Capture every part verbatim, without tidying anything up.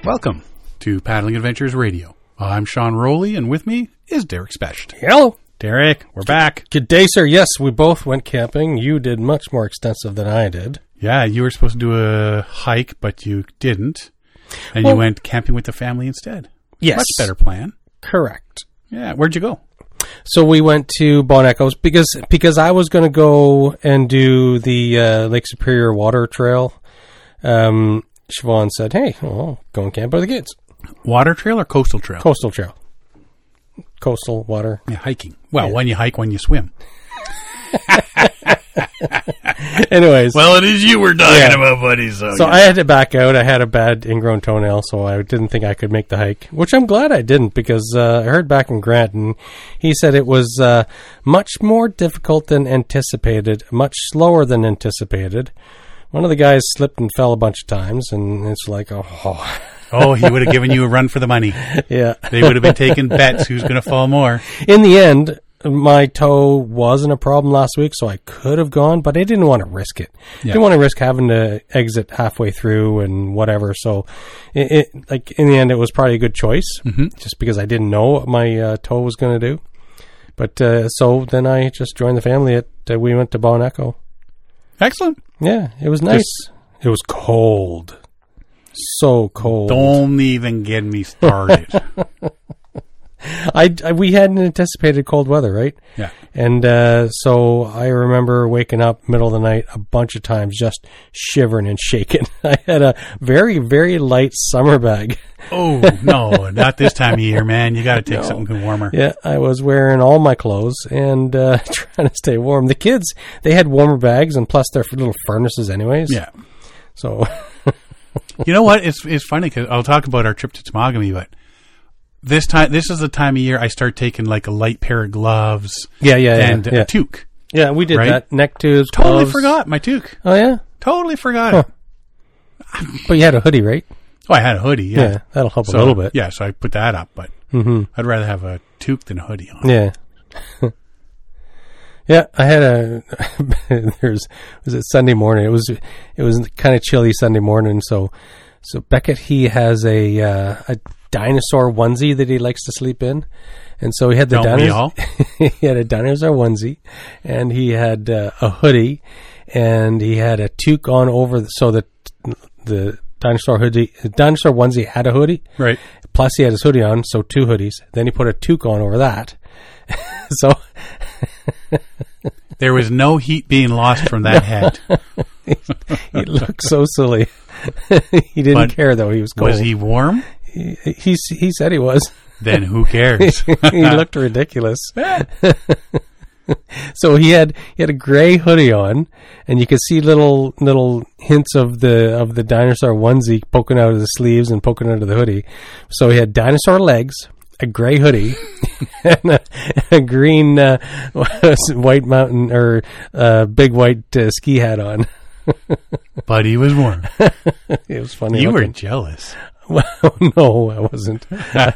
Welcome to Paddling Adventures Radio. I'm Sean Rowley, and with me is Derek Specht. Hello. Derek, we're back. Good day, sir. Yes, we both went camping. You did much more extensive than I did. Yeah, you were supposed to do a hike, but you didn't. And well, you went camping with the family instead. Yes. Much better plan. Correct. Yeah, where'd you go? So we went to Bon Echoes because because I was going to go and do the uh, Lake Superior Water Trail. Um, Siobhan said, hey, well, go and camp with the kids. Water trail or coastal trail? Coastal trail. Coastal water. Yeah, hiking. Well, yeah. When you hike, when you swim. Anyways. Well, it is you we're talking yeah. about, buddy. So, so yeah. I had to back out. I had a bad ingrown toenail, so I didn't think I could make the hike, which I'm glad I didn't because uh, I heard back from Grant, and he said it was uh, much more difficult than anticipated, much slower than anticipated. One of the guys slipped and fell a bunch of times, and it's like, oh... Oh, he would have given you a run for the money. Yeah. They would have been taking bets who's going to fall more. In the end, my toe wasn't a problem last week, so I could have gone, but I didn't want to risk it. Yeah. Didn't want to risk having to exit halfway through and whatever. So, it, it like in the end, it was probably a good choice, mm-hmm. just because I didn't know what my uh, toe was going to do. But uh, so then I just joined the family. At uh, we went to Bon Echo. Excellent. Yeah, it was nice. Just, it was cold. So cold. Don't even get me started. I, I we hadn't anticipated cold weather, right? Yeah. And uh, so I remember waking up middle of the night a bunch of times, just shivering and shaking. I had a very very light summer bag. Oh no, not this time of year, man! You got to take no. something warmer. Yeah, I was wearing all my clothes and uh, trying to stay warm. The kids, they had warmer bags, and plus their little furnaces, anyways. Yeah. So. You know what? It's it's funny because I'll talk about our trip to Temagami, but this time this is the time of year I start taking like a light pair of gloves. Yeah, yeah, yeah and yeah. a toque. Yeah, we did right? that. Neck tubes. Totally gloves. forgot my toque. Oh yeah, totally forgot huh. it. But you had a hoodie, right? Oh, I had a hoodie. Yeah, yeah that'll help so, a little bit. Yeah, so I put that up, but mm-hmm. I'd rather have a toque than a hoodie on. Yeah. Yeah, I had a. There's was it Sunday morning? It was it was kind of chilly Sunday morning. So, so Beckett he has a uh, a dinosaur onesie that he likes to sleep in, and so he had the Don't we all? He had a dinosaur onesie, and he had uh, a hoodie, and he had a toque on over. The, so that the dinosaur hoodie, the dinosaur onesie had a hoodie, right? Plus he had his hoodie on, so two hoodies. Then he put a toque on over that. So there was no heat being lost from that head. he, he looked so silly. He didn't but care though. He was cold. Was he warm? He, he he said he was. Then who cares? He looked ridiculous. So he had he had a gray hoodie on, and you could see little little hints of the of the dinosaur onesie poking out of the sleeves and poking out of the hoodie. So he had dinosaur legs, a gray hoodie, and a, a green uh, white mountain or uh, big white uh, ski hat on. But he was warm. It was funny. You looking. were jealous. Well, no, I wasn't.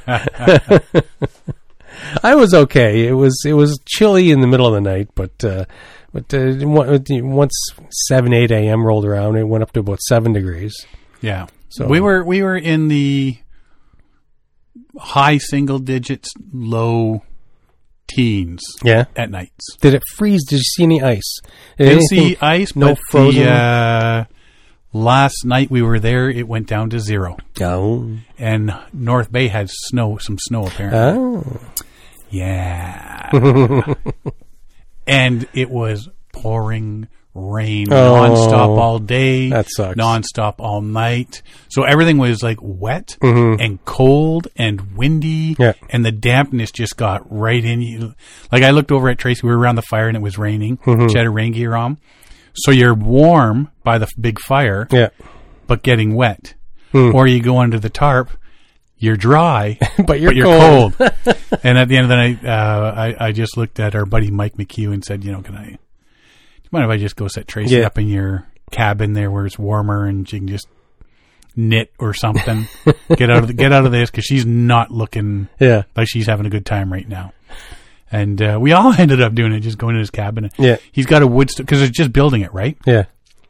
I was okay. It was it was chilly in the middle of the night, but uh, but uh, once seven eight a.m. rolled around, it went up to about seven degrees. Yeah. So we were we were in the high single digits, low teens. Yeah. At nights. Did it freeze? Did you see any ice? Did Didn't see ice. No but frozen. The, uh, last night we were there, it went down to zero. Oh. And North Bay had snow, some snow apparently. Oh. Yeah. And it was pouring rain oh, nonstop all day. That sucks. Nonstop all night. So everything was like wet mm-hmm. and cold and windy. Yeah. And the dampness just got right in you. Like I looked over at Tracy, we were around the fire and it was raining. Mm-hmm. She had her rain gear on. So you're warm by the big fire, yeah, but getting wet. Mm. Or you go under the tarp, you're dry, but you're, but you're cold. cold. And at the end of the night, uh, I, I just looked at our buddy Mike McHugh and said, you know, can I, do you mind if I just go set Tracy yeah. up in your cabin there where it's warmer and she can just knit or something? get out of the, get out of this because she's not looking yeah. like she's having a good time right now. And uh, we all ended up doing it, just going to his cabin. Yeah. He's got a wood, because st- it's just building it, right? Yeah.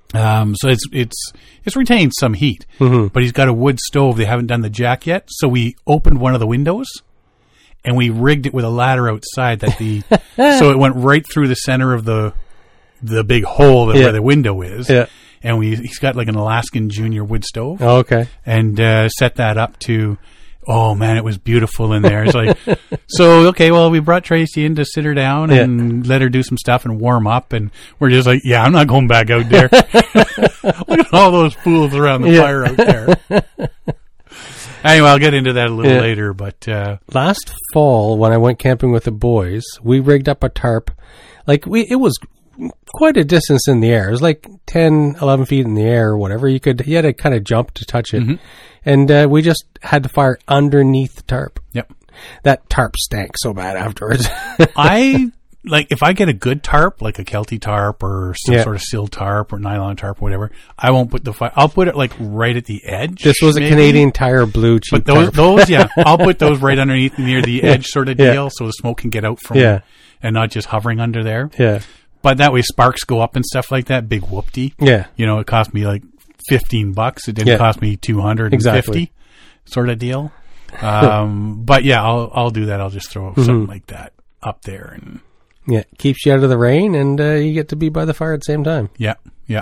Um, so it's it's it's retained some heat, Mm-hmm. but he's got a wood stove. They haven't done the jack yet, so we opened one of the windows and we rigged it with a ladder outside that the so it went right through the center of the the big hole that Yeah. where the window is. Yeah. And we he's got like an Alaskan Junior wood stove, Oh, okay. and uh, set that up to. Oh man, it was beautiful in there. It's like, so okay, well, we brought Tracy in to sit her down and let her do some stuff and warm up, and we're just like, yeah, I'm not going back out there. Look at all those fools around the Yeah. fire out there. Anyway, I'll get into that a little Yeah. later, but uh, Last fall, when I went camping with the boys, we rigged up a tarp. Like, we, it was quite a distance in the air. It was like ten, eleven feet in the air or whatever. You could, you had to kind of jump to touch it. Mm-hmm. And uh, we just had the fire underneath the tarp. yep. That tarp stank so bad afterwards. I like if I get a good tarp, like a Kelty tarp or some Yeah. sort of sill tarp or nylon tarp, or whatever. I won't put the fire. I'll put it like right at the edge. This was a maybe. Canadian Tire blue cheap But those, tarp. those, yeah, I'll put those right underneath near the edge sort of Yeah. deal, so the smoke can get out from Yeah. and not just hovering under there. Yeah. But that way sparks go up and stuff like that. Big whoopty. Yeah. You know, it cost me like fifteen bucks. It didn't Yeah. cost me two hundred and fifty, Exactly. sort of deal. Um, but yeah, I'll I'll do that. I'll just throw something like that up there, and Yeah. Keeps you out of the rain, and uh, you get to be by the fire at the same time. yeah, yeah.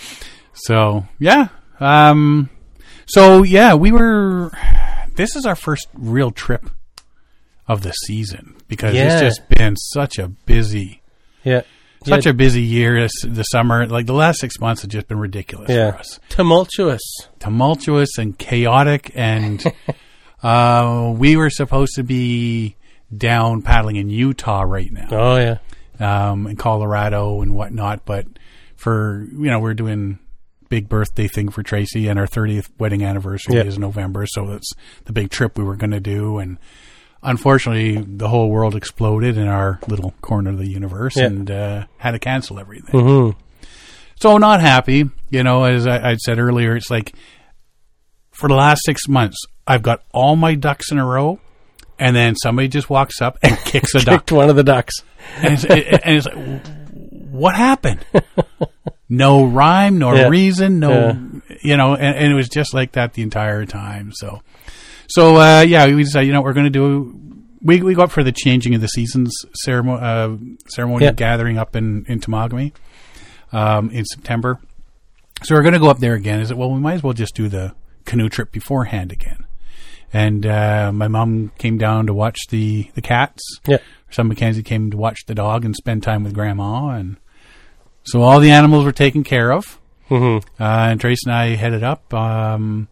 So yeah, um, so yeah, we were. This is our first real trip of the season because Yeah. it's just been such a busy. Yeah. Such yeah. a busy year this, the summer. Like the last six months have just been ridiculous Yeah. for us. Tumultuous. Tumultuous and chaotic. And uh, we were supposed to be down paddling in Utah right now, Oh, yeah. um, in Colorado and whatnot. But for, you know, we're doing big birthday thing for Tracy, and our thirtieth wedding anniversary Yeah. is November. So that's the big trip we were going to do. And unfortunately, the whole world exploded in our little corner of the universe, Yeah. and uh, had to cancel everything. Mm-hmm. So not happy. You know, as I, I said earlier, it's like for the last six months, I've got all my ducks in a row, and then somebody just walks up and kicks a duck. Kicked one of the ducks. And it's, it, and it's like, what happened? No rhyme, no Yeah. reason, no, Yeah. you know, and, and it was just like that the entire time. So, so, uh, yeah, we decided, you know, what we're going to do, we, we go up for the changing of the seasons ceremony, uh, ceremony Yeah. gathering up in, in Temagami, um, in September. So we're going to go up there again. Is it, well, we might as well just do the canoe trip beforehand again. And, uh, my mom came down to watch the, the cats. Yeah. Son Mackenzie came to watch the dog and spend time with Grandma, and so all the animals were taken care of. Mm-hmm. Uh, and Trace and I headed up um,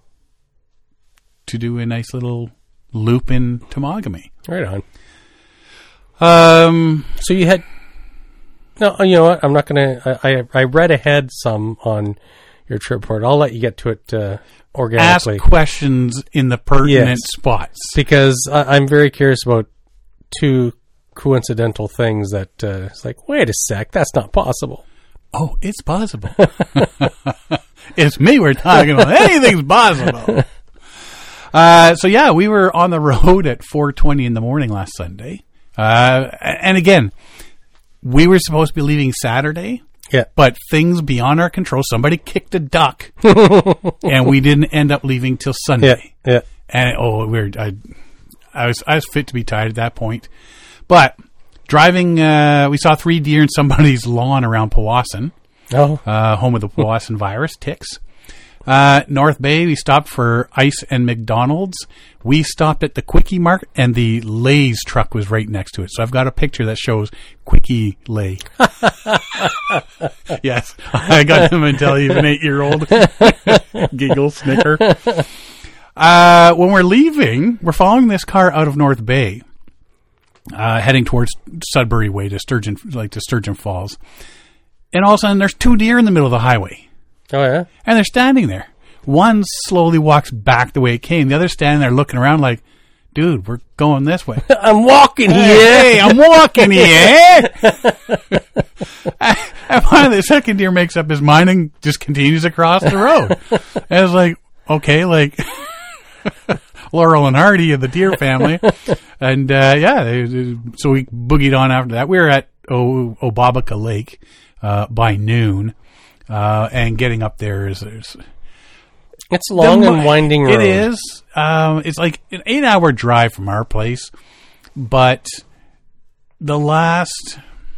to do a nice little loop in Temagami. Right on. Um, So you had... No, you know what? I'm not going to... I I read ahead some on your trip report. I'll let you get to it uh, ask organically. questions in the pertinent Yes. spots. Because I, I'm very curious about two coincidental things that uh, it's like, wait a sec, that's not possible. Oh, it's possible. It's me we're talking about. Anything's possible. Uh, so yeah, we were on the road at four twenty in the morning last Sunday. Uh, and again, we were supposed to be leaving Saturday, Yeah. but things beyond our control. Somebody kicked a duck, and we didn't end up leaving till Yeah. Sunday. Yeah. And oh, we were, I, I was I was fit to be tied at that point. But driving, uh, we saw three deer in somebody's lawn around Powassan, Oh. uh, home of the Powassan virus, ticks. Uh, North Bay, we stopped for ice and McDonald's. We stopped at the Quickie Mart, and the Lay's truck was right next to it. So I've got a picture that shows Quickie Lay. Yes, I got him until he was an eight-year-old. Giggle, snicker. Uh, when we're leaving, we're following this car out of North Bay, uh, heading towards Sudbury Way to Sturgeon, like to Sturgeon Falls. And all of a sudden, there's two deer in the middle of the highway. Oh, yeah? And they're standing there. One slowly walks back the way it came. The other's standing there looking around like, dude, we're going this way. I'm walking here. Hey, I'm walking here. And finally, the second deer makes up his mind and just continues across the road. And it's like, okay, like Laurel and Hardy of the deer family. And, uh, yeah, they, they, so we boogied on after that. We were at o- Obabaca Lake uh, by noon. uh, and getting up there is. is It's a long the, and winding road. It is. Um, it's like an eight-hour drive from our place, but the last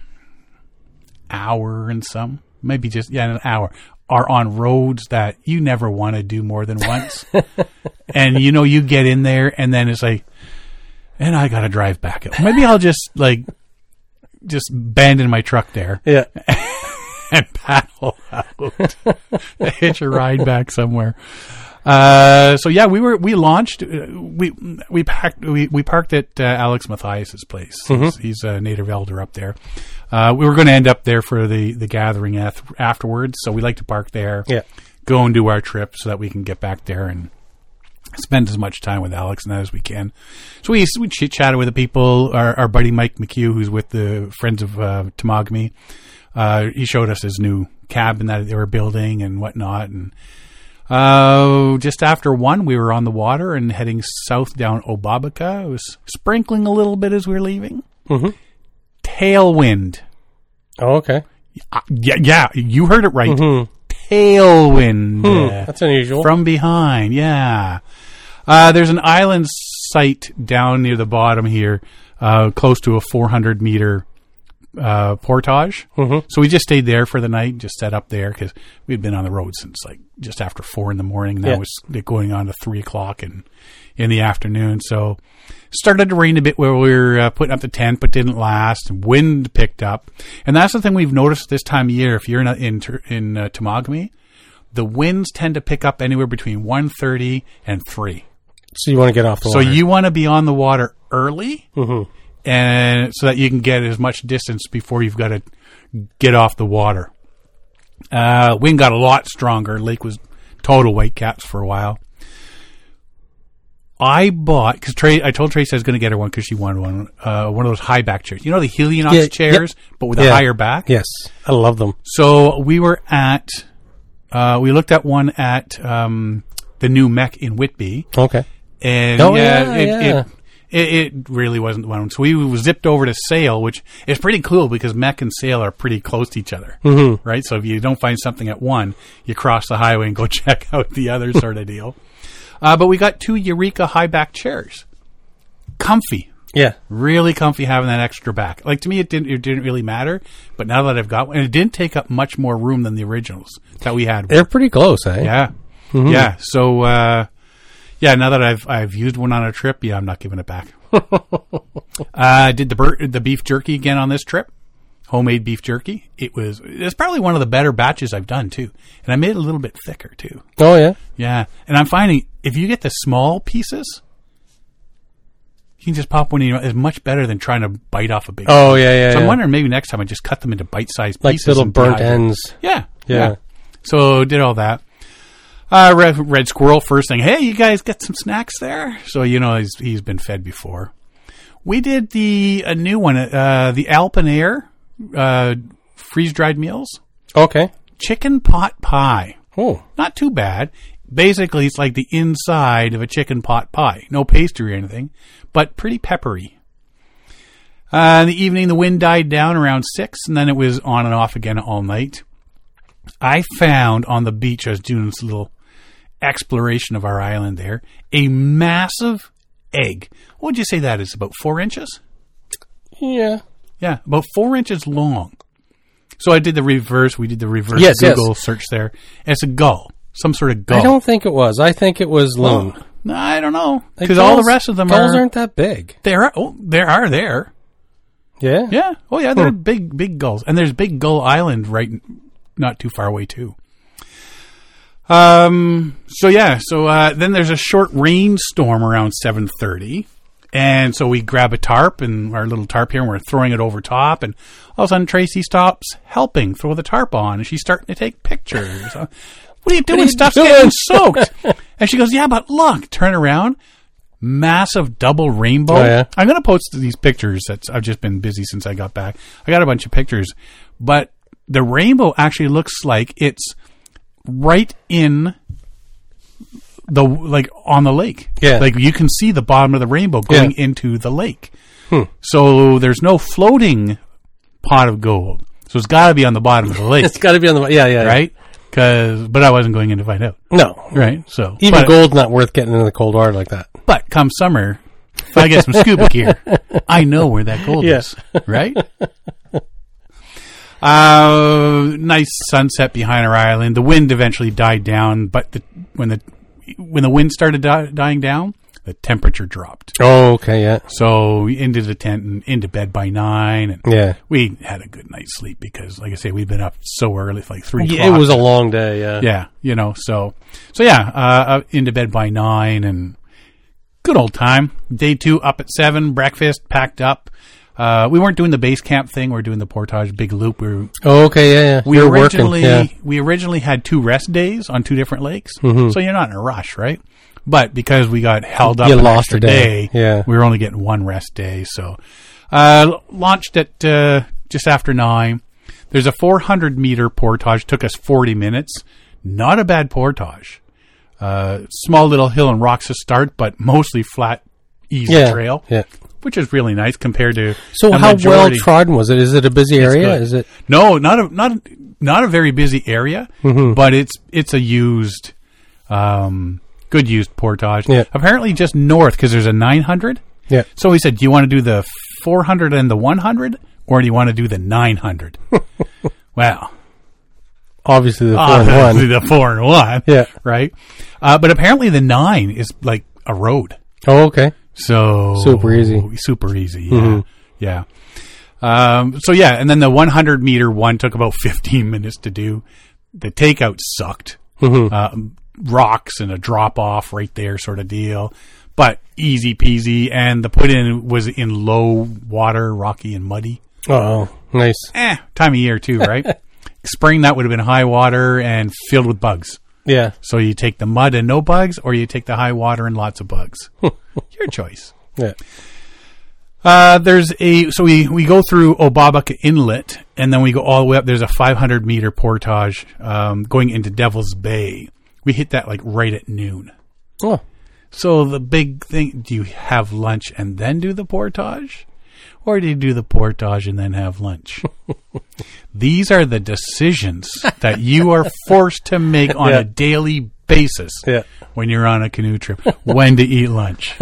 hour and some, maybe just yeah, an hour, are on roads that you never want to do more than once. And you know, you get in there, and then it's like, and I got to drive back. Maybe I'll just like just abandon my truck there. Yeah. And paddle out, hitch a ride back somewhere. Uh, so yeah, we were we launched. Uh, we we packed. We, we parked at uh, Alex Matthias's place. Mm-hmm. He's, he's a native elder up there. Uh, we were going to end up there for the the gathering ath- afterwards. So we like to park there. Yeah. Go and do our trip so that we can get back there and spend as much time with Alex and that as we can. So we we chit chatted with the people. Our, our buddy Mike McHugh, who's with the Friends of uh, Temagami. Uh, he showed us his new cabin that they were building and whatnot. And uh, just after one, we were on the water and heading south down Obabaca. It was sprinkling a little bit as we were leaving. Mm-hmm. Tailwind. Oh, okay. Uh, yeah, yeah, you heard it right. Mm-hmm. Tailwind. Hmm, that's unusual. From behind, yeah. Uh, there's an island site down near the bottom here, uh, close to a four hundred meter uh, portage. Mm-hmm. So we just stayed there for the night, just set up there because we'd been on the road since like just after four in the morning. Now yeah. it's going on to three o'clock in, in the afternoon. So started to rain a bit where we were uh, putting up the tent, but didn't last. Wind picked up. And that's the thing we've noticed this time of year. If you're in, in, in uh, Temagami, the winds tend to pick up anywhere between one thirty and three. So you want to get off the so water. So you want to be on the water early, mm-hmm. and so that you can get as much distance before you've got to get off the water. Uh, wind got a lot stronger. Lake was total whitecaps for a while. I bought, because Trey, I told Tracy I was going to get her one because she wanted one, uh, one of those high back chairs. You know the Helionox yeah, chairs, yep. but with yeah. a higher back? Yes, I love them. So we were at, uh, we looked at one at um, the new Mech in Whitby. Okay. And oh, yeah, yeah, it, yeah. It, it, it really wasn't the one. So we zipped over to Sail, which is pretty cool because Mech and Sail are pretty close to each other, mm-hmm. right? So if you don't find something at one, you cross the highway and go check out the other sort of deal. Uh, but we got two Eureka high back chairs. Comfy. Yeah. Really comfy having that extra back. Like to me, it didn't, it didn't really matter, but now that I've got one, and it didn't take up much more room than the originals that we had. They're pretty close, eh? Yeah. Mm-hmm. Yeah. So, uh, yeah, now that I've, I've used one on a trip, yeah, I'm not giving it back. I uh, did the bur- the beef jerky again on this trip. Homemade beef jerky. It was, it's probably one of the better batches I've done too. And I made it a little bit thicker too. Oh yeah. Yeah. And I'm finding if you get the small pieces, you can just pop one in your mouth. It's much better than trying to bite off a big Oh one. yeah, yeah. So yeah. I'm wondering maybe next time I just cut them into bite-sized like pieces. little burnt ends. Yeah, yeah. Yeah. So did all that. Uh, Red, Red Squirrel, first thing, hey, you guys get some snacks there? So, you know, he's, he's been fed before. We did the a new one, uh, the Alpenair uh, freeze-dried meals. Okay. Chicken pot pie. Oh. Not too bad. Basically, it's like the inside of a chicken pot pie. No pastry or anything, but pretty peppery. Uh, in the evening, the wind died down around six, and then it was on and off again all night. I found on the beach, I was doing this little exploration of our island there, a massive egg. What would you say that is? About four inches? Yeah. Yeah, about four inches long. So I did the reverse. We did the reverse yes, Google yes. search there. And it's a gull. Some sort of gull. I don't think it was. I think it was loon. Oh, no, I don't know. Like Because all the rest of them gulls are... aren't that big. There are, oh, there are there. Yeah? Yeah. Oh, yeah, they're Hmm. big, big gulls. And there's Big Gull Island right not too far away, too. Um. So, yeah. So, uh, then there's a short rainstorm around seven thirty. And so we grab a tarp and our little tarp here and we're throwing it over top. And all of a sudden Tracy stops helping throw the tarp on. And she's starting to take pictures. Uh, what are you doing? What are you Stuff's doing? getting soaked. And she goes, yeah, but look. Turn around. Massive double rainbow. Oh, yeah? I'm going to post these pictures. That's I've just been busy since I got back. I got a bunch of pictures. But the rainbow actually looks like it's right in the, like on the lake. Yeah. Like you can see the bottom of the rainbow going Yeah. into the lake. Hmm. So there's no floating pot of gold. So it's got to be on the bottom of the lake. It's got to be on the yeah yeah right. Cause, but I wasn't going in to find out. No, right. So even but, gold's not worth getting into the cold water like that. But come summer, if I get some scuba gear, I know where that gold Yeah. is. Right. Uh, nice sunset behind our island. The wind eventually died down, but the, when the when the wind started di- dying down, the temperature dropped. Oh, okay, yeah. So we into the tent and into bed by nine, and Yeah. we had a good night's sleep because, like I say, we'd been up so early, like three. Yeah, o'clock. it was a long day, yeah. Yeah, you know. So, so yeah, uh, uh, into bed by nine, and good old time. Day two, up at seven, breakfast, packed up. Uh, we weren't doing the base camp thing. We were doing the Portage Big Loop. We were, Oh, okay, yeah, yeah. we You're originally working, yeah. we originally had two rest days on two different lakes, Mhm. so you're not in a rush, right? But because we got held up You an lost extra a day. Yeah. we were only getting one rest day. So, uh, launched at uh, just after nine. There's a four hundred meter portage. Took us forty minutes. Not a bad portage. Uh, small little hill and rocks to start, but mostly flat, easy Yeah, trail, yeah. which is really nice compared to. So the how well majority- trodden was it? Is it a busy area? good. Is it? No, not a not not a very busy area, Mm-hmm. but it's it's a used, um, good used portage. Yeah. Apparently, just north because there's a nine hundred. Yeah. So he said, "Do you want to do the four hundred and the one hundred, or do you want to do the nine hundred?" Well, Obviously the four obviously and one. the four and one. Yeah. Right. Uh, but apparently, the nine is like a road. Oh, okay. So Super easy. super easy. Yeah, Mhm. yeah. Um, so yeah, and then the one hundred meter one took about fifteen minutes to do. The takeout sucked. Mhm. Um, rocks and a drop off right there, sort of deal. But easy peasy, and the put in was in low water, rocky and muddy. Oh, nice. Eh, time of year too, right? Spring that would have been high water and filled with bugs. Yeah. So you take the mud and no bugs, or you take the high water and lots of bugs. Your choice. Yeah. Uh, there's a, so we, we go through Obabucka Inlet, and then we go all the way up. There's a five hundred meter portage, um, going into Devil's Bay. We hit that like right at noon. Oh. So the big thing, do you have lunch and then do the portage? Or do you do the portage and then have lunch? These are the decisions that you are forced to make on Yeah. a daily basis Yeah. when you're on a canoe trip. When to eat lunch.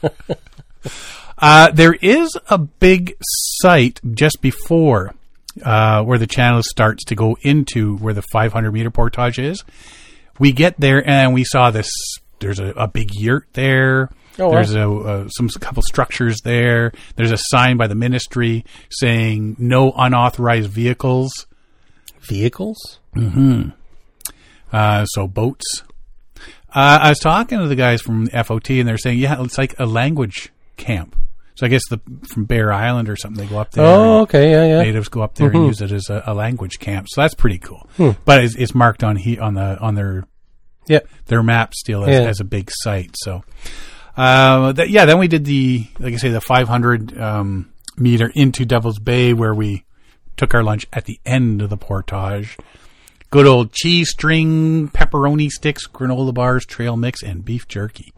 Uh, there is a big site just before uh, where the channel starts to go into where the five hundred meter portage is. We get there and we saw this. There's a, a big yurt there. Oh, wow. There's a, uh, some a couple structures there. There's a sign by the ministry saying no unauthorized vehicles. Vehicles? Uh, so boats. Uh, I was talking to the guys from F O T, and they're saying, yeah, it's like a language camp. So I guess the from Bear Island or something, they go up there. Oh, and okay. Yeah, yeah. Natives go up there Mhm. and use it as a, a language camp. So that's pretty cool. Hmm. But it's, it's marked on he on the on their Yeah. their map still as, Yeah. as a big site. So, uh, that, yeah, then we did the, like I say, the five hundred um, meter into Devil's Bay where we took our lunch at the end of the portage. Good old cheese string, pepperoni sticks, granola bars, trail mix, and beef jerky.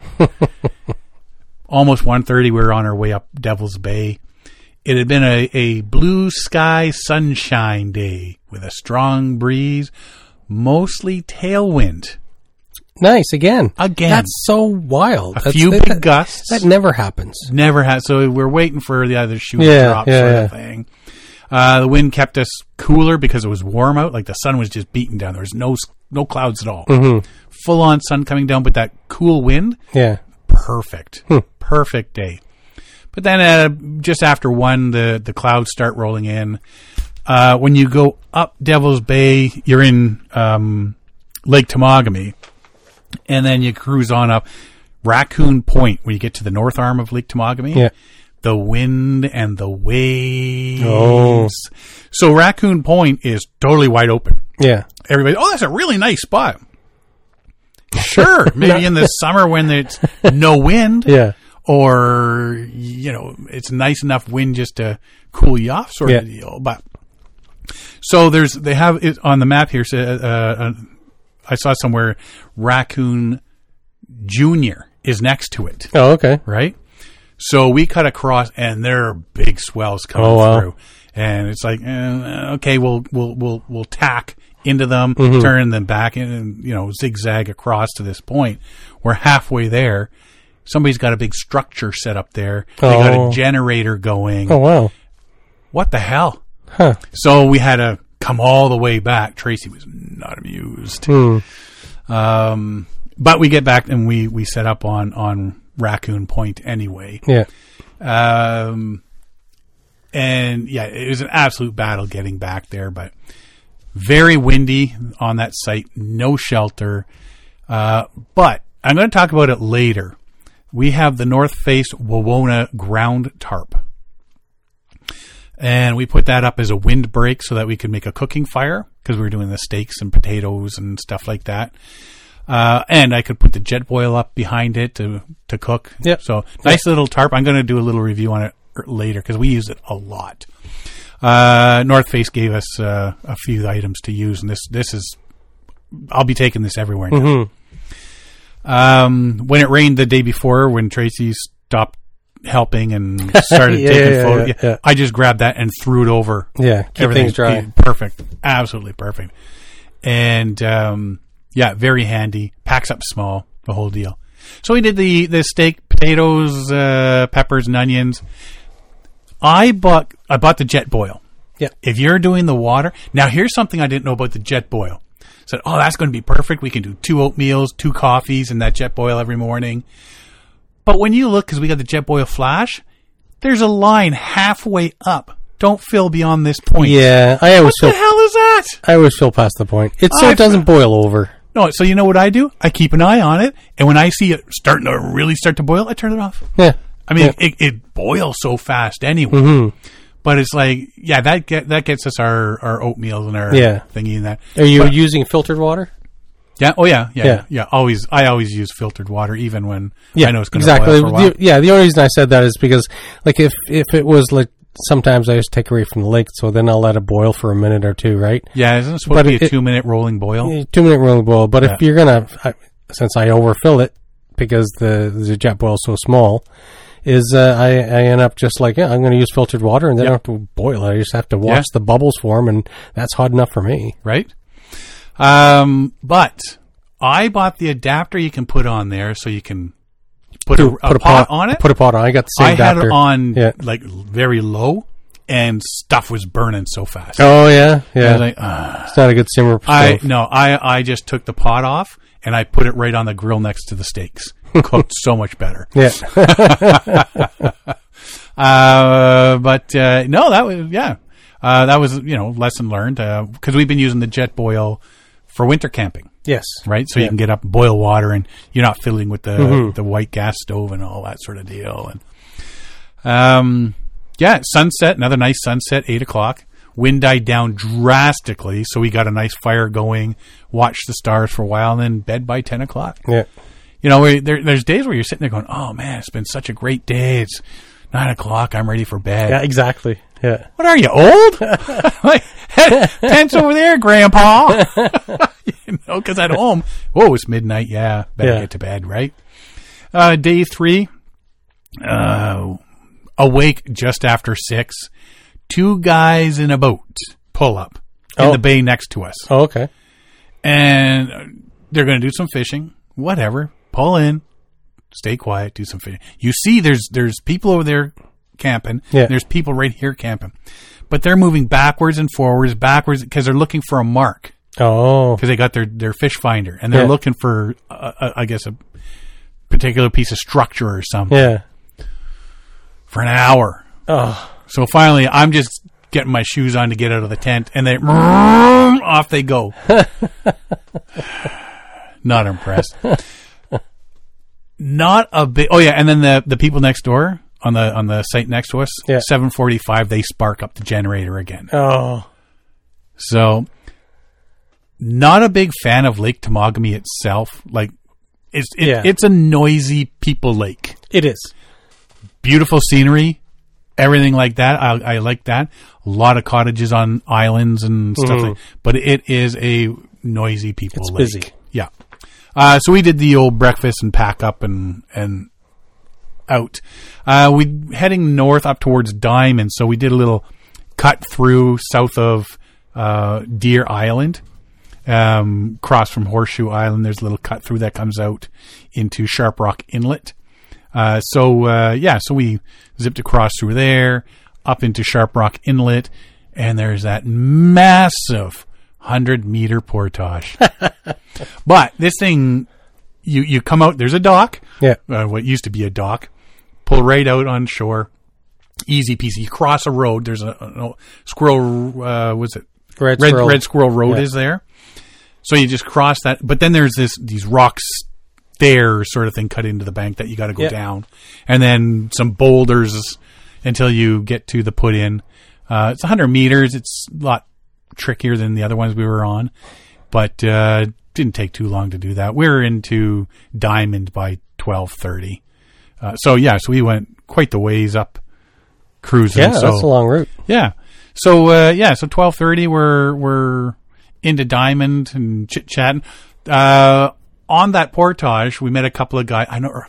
Almost one thirty, we were on our way up Devil's Bay. It had been a, a blue sky sunshine day with a strong breeze, mostly tailwind. Nice. Again. Again. That's so wild. A That's, few that, big that, gusts. that never happens. Never had. So we're waiting for the other shoe Yeah, to drop yeah, sort yeah. of thing. Uh, the wind kept us cooler because it was warm out. Like the sun was just beating down. There was no no clouds at all. Mm-hmm. Full on sun coming down, but that cool wind, Yeah. perfect, Hmm. perfect day. But then uh, just after one, the the clouds start rolling in. Uh, when you go up Devil's Bay, you're in um, Lake Temagami, and then you cruise on up Raccoon Point when you get to the north arm of Lake Temagami. Yeah. The wind and the waves. Oh. So Raccoon Point is totally wide open. Yeah. Everybody, oh, that's a really nice spot. Sure, maybe in the summer when there's no wind, Yeah. or you know, it's nice enough wind just to cool you off, sort Yeah. of deal. But so there's they have it on the map here. So, uh, uh, I saw somewhere Raccoon Junior is next to it, Oh, okay. right? So we cut across, and there are big swells coming Oh, wow. through. And it's like, eh, okay, we'll we'll we'll we'll tack into them, Mm-hmm. turn them back, in, and you know, zigzag across to this point. We're halfway there. Somebody's got a big structure set up there. They got Oh. a generator going. Oh, wow. What the hell? Huh. So we had to come all the way back. Tracy was not amused. Hmm. Um, but we get back and we, we set up on, on Raccoon Point anyway. Yeah. Um, and yeah, it was an absolute battle getting back there, but very windy on that site, no shelter. Uh, but I'm going to talk about it later. We have the North Face Wawona ground tarp. And we put that up as a windbreak so that we could make a cooking fire because we were doing the steaks and potatoes and stuff like that. Uh, and I could put the jet boil up behind it to, to cook. Yep. So nice little tarp. I'm going to do a little review on it later because we use it a lot. Uh, North Face gave us uh, a few items to use, and this this is I'll be taking this everywhere now. Mm-hmm. Um, when it rained the day before, when Tracy stopped helping and started Yeah, taking yeah, photos, yeah, yeah. I just grabbed that and threw it over. Yeah. Keep Everything things dry. perfect, absolutely perfect, and um, yeah, very handy. Packs up small, the whole deal. So we did the the steak, potatoes, uh, peppers, and onions. I bought I bought the jet boil. Yeah. If you're doing the water, now here's something I didn't know about the jet boil. Said, oh, that's going to be perfect. We can do two oatmeals, two coffees, and that jet boil every morning. But when you look, because we got the jet boil flash, there's a line halfway up. Don't fill beyond this point. Yeah. I always What feel, the hell is that? I always feel past the point. It's so I- it doesn't boil over. No, so you know what I do? I keep an eye on it, and when I see it starting to really start to boil, I turn it off. Yeah. I mean, Yeah. it, it boils so fast anyway. Mm-hmm. But it's like, yeah, that get that gets us our, our oatmeals and our Yeah. thingy and that. Are you But- using filtered water? Yeah. Oh yeah. Yeah. Yeah. Yeah. yeah. Always. I always use filtered water, even when Yeah, I know it's going to exactly. boil for a while. The- yeah, the only reason I said that is because, like, if if it was like sometimes I just take it right from the lake, so then I'll let it boil for a minute or two, right? Yeah. Isn't it supposed But to be it- a two minute rolling boil? Two minute rolling boil. But Yeah. if you're gonna, I, since I overfill it because the the jet boil is so small, is uh, I I end up just like yeah, I'm going to use filtered water and then I Yep. don't have to boil it. I just have to watch Yeah. the bubbles form, and that's hot enough for me. Right. Um. But I bought the adapter you can put on there, so you can put a, Dude, a pot, on it. Put a pot on. I got the same I had adapter. it on Yeah. like very low, and stuff was burning so fast. Oh yeah, I yeah. was like, ah. It's not a good simmer. I stove. no, I I just took the pot off and I put it right on the grill next to the steaks. Cooked so much better. Yeah. Uh, but uh, no, that was yeah, uh, that was you know lesson learned because we've been using the jet boil for winter camping, Yes. right? So Yeah. you can get up, boil water, and you're not fiddling with the Mhm. the white gas stove and all that sort of deal. And um, yeah, sunset, another nice sunset, eight o'clock. Wind died down drastically, so we got a nice fire going. Watched the stars for a while, and then bed by ten o'clock. Yeah. You know, we, there, there's days where you're sitting there going, "Oh man, it's been such a great day. It's nine o'clock. I'm ready for bed." Yeah. Exactly. Yeah. What are you, old? Like, tents over there, Grandpa. You know, because at home, whoa, it's midnight. Yeah, better Yeah. get to bed, right? Uh, day three, uh, awake just after six. Two guys in a boat pull up in Oh. the bay next to us, Oh, okay. and they're going to do some fishing. Whatever, pull in, stay quiet, do some fishing. You see, there's there's people over there camping. Yeah. There's people right here camping, but they're moving backwards and forwards, backwards because they're looking for a mark Oh. because they got their their fish finder and they're Yeah. looking for, uh, uh, I guess, a particular piece of structure or something Yeah. for an hour. Oh. So finally, I'm just getting my shoes on to get out of the tent, and they off they go. Not impressed. Not a big. Oh yeah, and then the the people next door on the on the site next to us, Yeah. seven forty five, they spark up the generator again. Oh. So, not a big fan of Lake Temagami itself. Like, it's it, Yeah. it's a noisy people lake. It is. Beautiful scenery, everything like that. I, I like that. A lot of cottages on islands and stuff. Mhm. Like, but it is a noisy people It's lake. busy. Yeah. Uh, so we did the old breakfast and pack up and and out. Uh, we heading north up towards Diamond. So we did a little cut through south of uh, Deer Island, um, across from Horseshoe Island. There's a little cut through that comes out into Sharp Rock Inlet. Uh, so, uh, yeah, so we zipped across through there, up into Sharp Rock Inlet, and there's that massive hundred meter portage. But this thing, you, you come out, there's a dock, Yeah. uh, what used to be a dock, pull right out on shore, easy peasy. You cross a road, there's a, a, a squirrel, uh, was it? Red, Red, Squirrel. Red Squirrel Road Yeah. is there. So you just cross that, but then there's this, these rocks there sort of thing cut into the bank that you got to go Yeah. down, and then some boulders until you get to the put in. Uh, it's one hundred meters. It's a lot trickier than the other ones we were on, but uh, didn't take too long to do that. We were into Diamond by twelve thirty. Uh, so yeah, so we went quite the ways up cruising. Yeah, so, that's a long route. yeah. So uh, yeah, so twelve thirty we're we're into Diamond and chit chatting. Uh, on that portage, we met a couple of guys. I know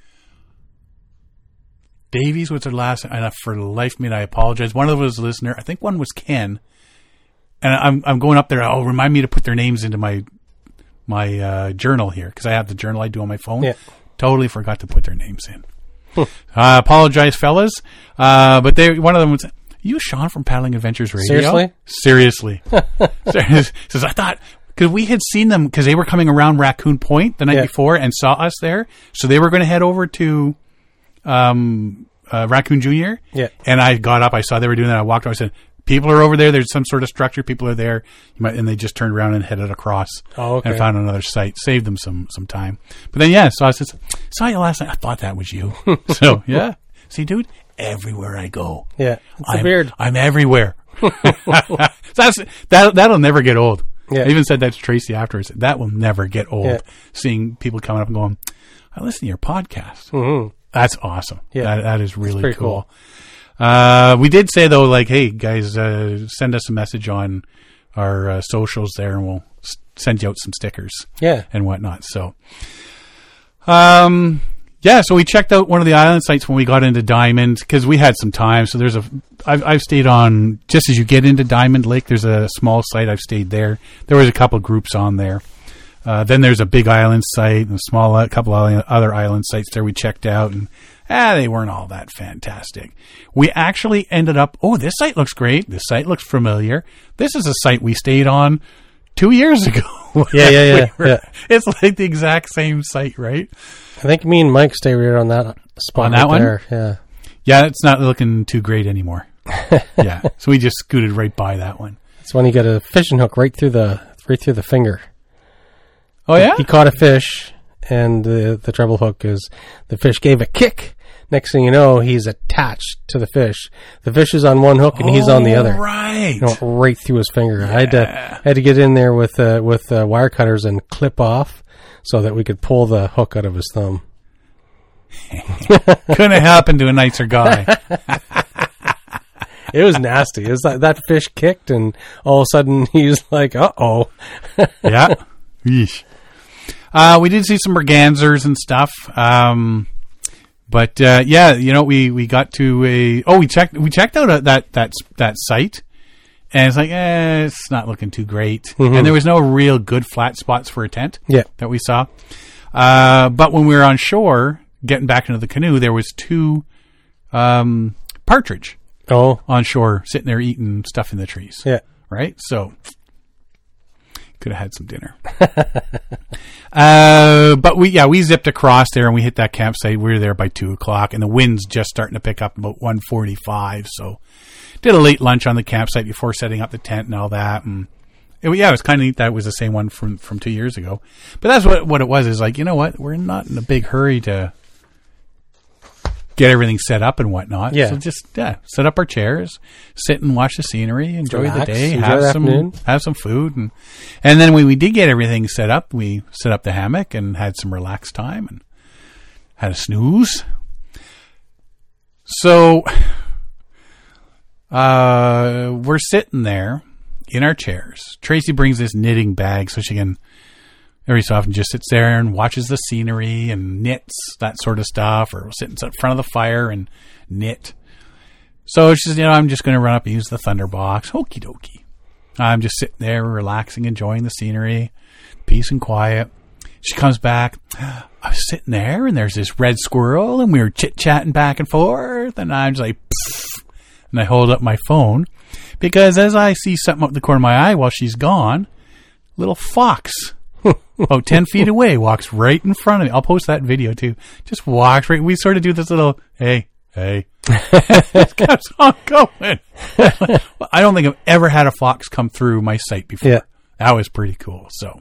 Davies was their last, and for the life of me, I apologize. One of them was a listener. I think one was Ken. And I'm I'm going up there. Oh, remind me to put their names into my my uh, journal here, because I have the journal I do on my phone. Yeah. Totally forgot to put their names in. I uh, apologize, fellas. Uh, but they one of them was, "Are you Sean from Paddling Adventures Radio?" Seriously? Seriously. Says, I thought, because we had seen them, because they were coming around Raccoon Point the night Yeah. before and saw us there. So they were going to head over to um, uh, Raccoon Junior Yeah. And I got up. I saw they were doing that. I walked over. I said, people are over there. There's some sort of structure. People are there. You might, and they just turned around and headed across. Oh, okay. And found another site. Saved them some some time. But then, yeah, so I said, saw you last night. I thought that was you. So, yeah. See, dude, everywhere I go. Yeah. It's I'm, a beard. I'm everywhere. That's, that, that'll never get old. Yeah. I even said that to Tracy afterwards. That will never get old. Yeah. Seeing people coming up and going, I listen to your podcast. Mm-hmm. That's awesome. Yeah. That, that is really pretty cool. Uh, we did say, though, like, hey, guys, uh, send us a message on our uh, socials there, and we'll s- send you out some stickers Yeah. and whatnot. So, um, yeah, so we checked out one of the island sites when we got into Diamond, because we had some time. So there's a, I've, I've stayed on, just as you get into Diamond Lake, there's a small site. I've stayed there. There was a couple groups on there. Uh, then there's a big island site and a small, a couple of other island sites there we checked out, and ah, they weren't all that fantastic. We actually ended up, oh, this site looks great. This site looks familiar. This is a site we stayed on two years ago. Yeah, yeah, yeah, We were- yeah. It's like the exact same site, right? I think me and Mike stay right on that spot. On that right one? there. Yeah. Yeah, it's not looking too great anymore. Yeah, so we just scooted right by that one. It's when you get a fishing hook right through the right through the finger. Oh, yeah? He caught a fish, and the the treble hook is the fish gave a kick. Next thing you know, he's attached to the fish. The fish is on one hook, and he's on the Oh, other. right. You know, right through his finger. I had to I had to get in there with uh, with uh, wire cutters and clip off so that we could pull the hook out of his thumb. Couldn't have happened to a nicer guy. It was nasty. It was like that fish kicked, and all of a sudden he's like, "Uh oh." Yeah. Yeesh. Uh, we did see some mergansers and stuff. Um, but, uh, yeah, you know, we, we got to a, oh, we checked, we checked out a, that, that, that site, and it's like, eh, it's not looking too great. Mm-hmm. And there was no real good flat spots for a tent Yeah. that we saw. Uh, but when we were on shore, getting back into the canoe, there was two, um, partridge Oh. on shore sitting there eating stuff in the trees. Yeah. Right? So, could have had some dinner. uh, but we, yeah, we zipped across there and we hit that campsite. We were there by two o'clock and the wind's just starting to pick up about one forty-five. So, did a late lunch on the campsite before setting up the tent and all that. And it, yeah, it was kind of neat that it was the same one from, from two years ago. But that's what, what it was, is like, you know what? We're not in a big hurry to get everything set up and whatnot. Yeah. So just, yeah, set up our chairs, sit and watch the scenery, enjoy Relax, the day, enjoy have the some, afternoon. have some food. And, and then when we did get everything set up, we set up the hammock and had some relaxed time and had a snooze. So, uh, we're sitting there in our chairs. Tracy brings this knitting bag so she can, every so often, just sits there and watches the scenery and knits, that sort of stuff, or sits in front of the fire and knit. So she says, you know, I'm just going to run up and use the Thunderbox. Okie dokie. I'm just sitting there, relaxing, enjoying the scenery, peace and quiet. She comes back. I was sitting there, and there's this red squirrel, and we were chit-chatting back and forth, and I'm just like, pfft, and I hold up my phone, because as I see something up the corner of my eye while she's gone, little fox, about ten feet away, walks right in front of me. I'll post that video, too. Just walks right. We sort of do this little, hey, hey. It keeps on going. I don't think I've ever had a fox come through my sight before. Yeah. That was pretty cool, so...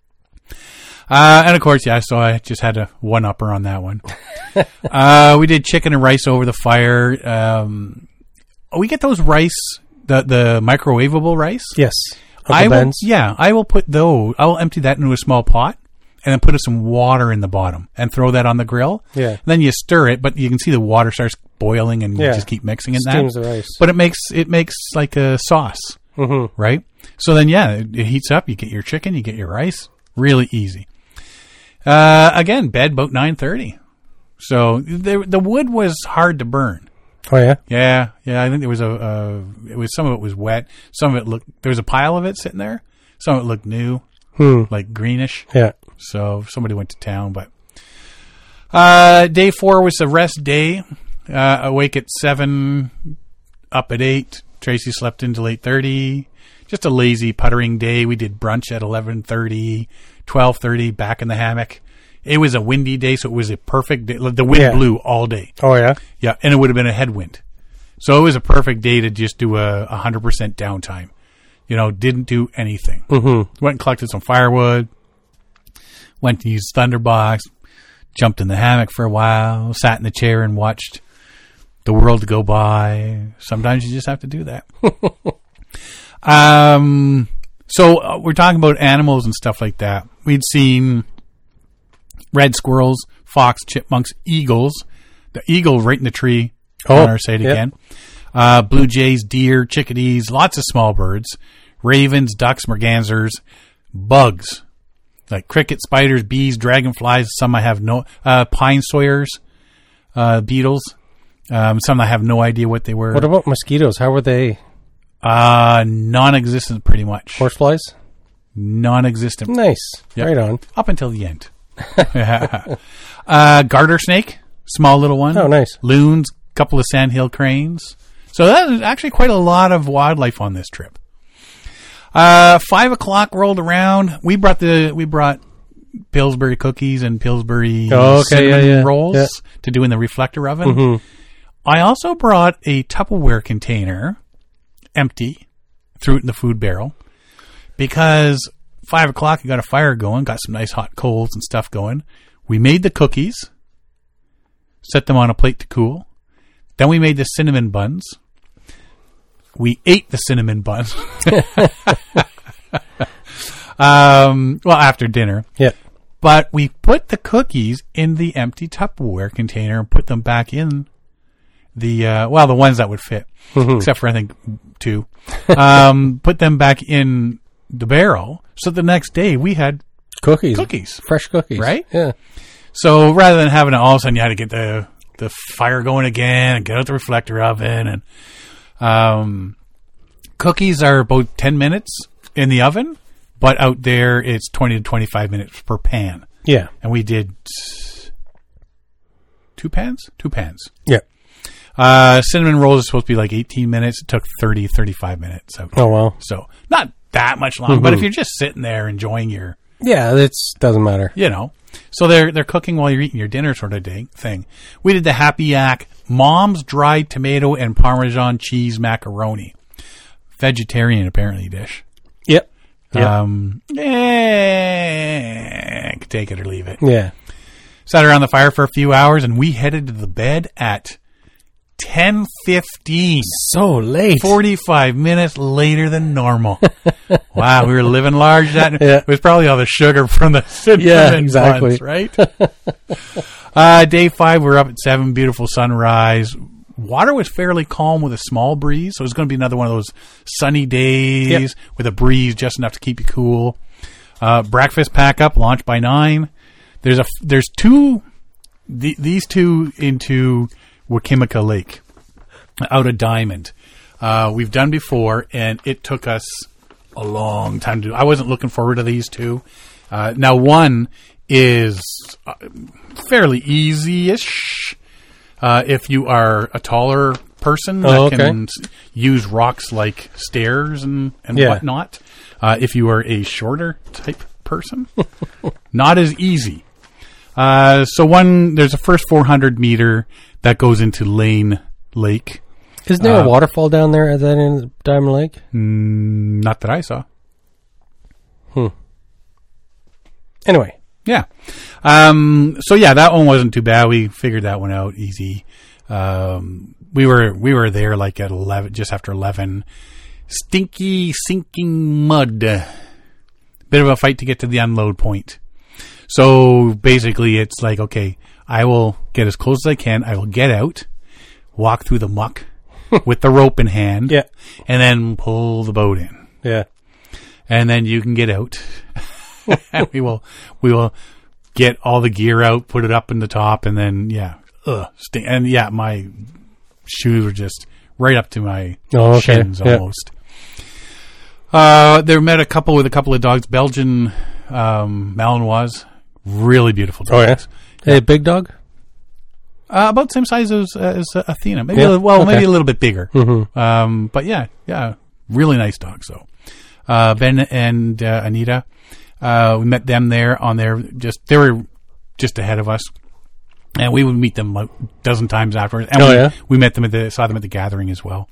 Uh, and of course, yeah, so I just had a one-upper on that one. uh, we did chicken and rice over the fire. Um, we get those rice, the, the microwavable rice. Yes. I will, yeah, I will put those, I will empty that into a small pot and then put some water in the bottom and throw that on the grill. Yeah. And then you stir it, but you can see the water starts boiling and yeah. you just keep mixing it. Steams that. the rice. But it makes, it makes like a sauce, mm-hmm. right? So then, yeah, it, it heats up. You get your chicken, you get your rice. Really easy. Uh, again, bed about nine thirty. So the the wood was hard to burn. Oh yeah, yeah, yeah. I think there was a, uh, it was some of it was wet. Some of it looked. There was a pile of it sitting there. Some of it looked new, hmm. like greenish. Yeah. So somebody went to town, but uh, day four was the rest day. Uh, awake at seven, up at eight. Tracy slept until eight thirty. Just a lazy puttering day. We did brunch at eleven thirty, twelve thirty, back in the hammock. It was a windy day, so it was a perfect day. The wind yeah. blew all day. Oh, yeah? Yeah, and it would have been a headwind. So it was a perfect day to just do a one hundred percent downtime. You know, didn't do anything. Mm-hmm. Went and collected some firewood. Went to use Thunderbox. Jumped in the hammock for a while. Sat in the chair and watched the world go by. Sometimes you just have to do that. Um, so uh, we're talking about animals and stuff like that. We'd seen red squirrels, fox, chipmunks, eagles. The eagle right in the tree oh, on our side yep. again. Uh, blue jays, deer, chickadees, lots of small birds, ravens, ducks, mergansers, bugs like crickets, spiders, bees, dragonflies. Some I have no uh, pine sawyers, uh, beetles. Um, some I have no idea what they were. What about mosquitoes? How were they? Uh, non-existent, pretty much. Horseflies? Non-existent. Nice. Yep. Right on. Up until the end. uh, garter snake, small little one. Oh, nice. Loons, couple of sandhill cranes. So that is actually quite a lot of wildlife on this trip. Uh, five o'clock rolled around. We brought the we brought Pillsbury cookies and Pillsbury oh, okay, cinnamon yeah, yeah. rolls yeah. to do in the reflector oven. Mm-hmm. I also brought a Tupperware container. Empty, threw it in the food barrel because five o'clock I got a fire going, got some nice hot coals and stuff going. We made the cookies, set them on a plate to cool. Then we made the cinnamon buns. We ate the cinnamon buns. um, well, after dinner. Yeah. But we put the cookies in the empty Tupperware container and put them back in the, uh, well, the ones that would fit, mm-hmm. except for I think two, um, put them back in the barrel. So the next day we had cookies, cookies, fresh cookies, right? Yeah. So rather than having it all of a sudden, you had to get the, the fire going again and get out the reflector oven and, um, cookies are about ten minutes in the oven, but out there it's twenty to twenty-five minutes per pan. Yeah. And we did two pans, two pans. Yeah. Uh, cinnamon rolls are supposed to be like eighteen minutes. It took thirty, thirty-five minutes. Out oh, wow. So not that much long, mm-hmm. but if you're just sitting there enjoying your... Yeah, it doesn't matter. You know. So they're they're cooking while you're eating your dinner sort of day, thing. We did the Happy Yak Mom's dried tomato and Parmesan cheese macaroni. Vegetarian, apparently, dish. Yep. yep. Um, eh, could take it or leave it. Yeah. Sat around the fire for a few hours, and we headed to the bed at ten fifteen. So late. forty-five minutes later than normal. Wow, we were living large. That yeah. It was probably all the sugar from the cinnamon yeah, exactly. buns, right? uh, day five, we're up at seven. Beautiful sunrise. Water was fairly calm with a small breeze, so it was going to be another one of those sunny days yep. with a breeze just enough to keep you cool. Uh, breakfast pack up, launch by nine. There's a there's two the, these two into Wakimika Lake. out of Diamond. Uh, we've done before, and it took us a long time to do. I wasn't looking forward to these two. Uh, now, one is uh, fairly easy-ish uh, if you are a taller person that oh, okay. can s- use rocks like stairs and, and Yeah. whatnot. Uh, if you are a shorter type person, not as easy. Uh, so one, there's a first four hundred meter that goes into Lane Lake. Isn't there Uh, a waterfall down there at that end of Diamond Lake? Mm, not that I saw. Anyway. Yeah. Um, so yeah, that one wasn't too bad. We figured that one out easy. Um, we were, we were there like at eleven, just after eleven. Stinky, sinking mud. Bit of a fight to get to the unload point. So basically it's like, okay, I will get as close as I can. I will get out, walk through the muck with the rope in hand, Yeah. and then pull the boat in. Yeah. And then you can get out. we will, we will get all the gear out, put it up in the top, and then yeah, ugh, stink. And yeah, my shoes were just right up to my Oh, okay. shins Yeah. almost. Uh, there met a couple with a couple of dogs, Belgian um, Malinois, really beautiful Oh, yeah. dogs. Hey, big dog? Uh, about the same size as, as uh, Athena, maybe Yeah, a little, well, okay. maybe a little bit bigger. Mm-hmm. Um, but yeah, yeah, really nice dogs though. Uh, Ben and uh, Anita, uh, we met them there on their just they were just ahead of us, and we would meet them a dozen times afterwards. And Oh, we, yeah? we met them at the saw them at the gathering as well.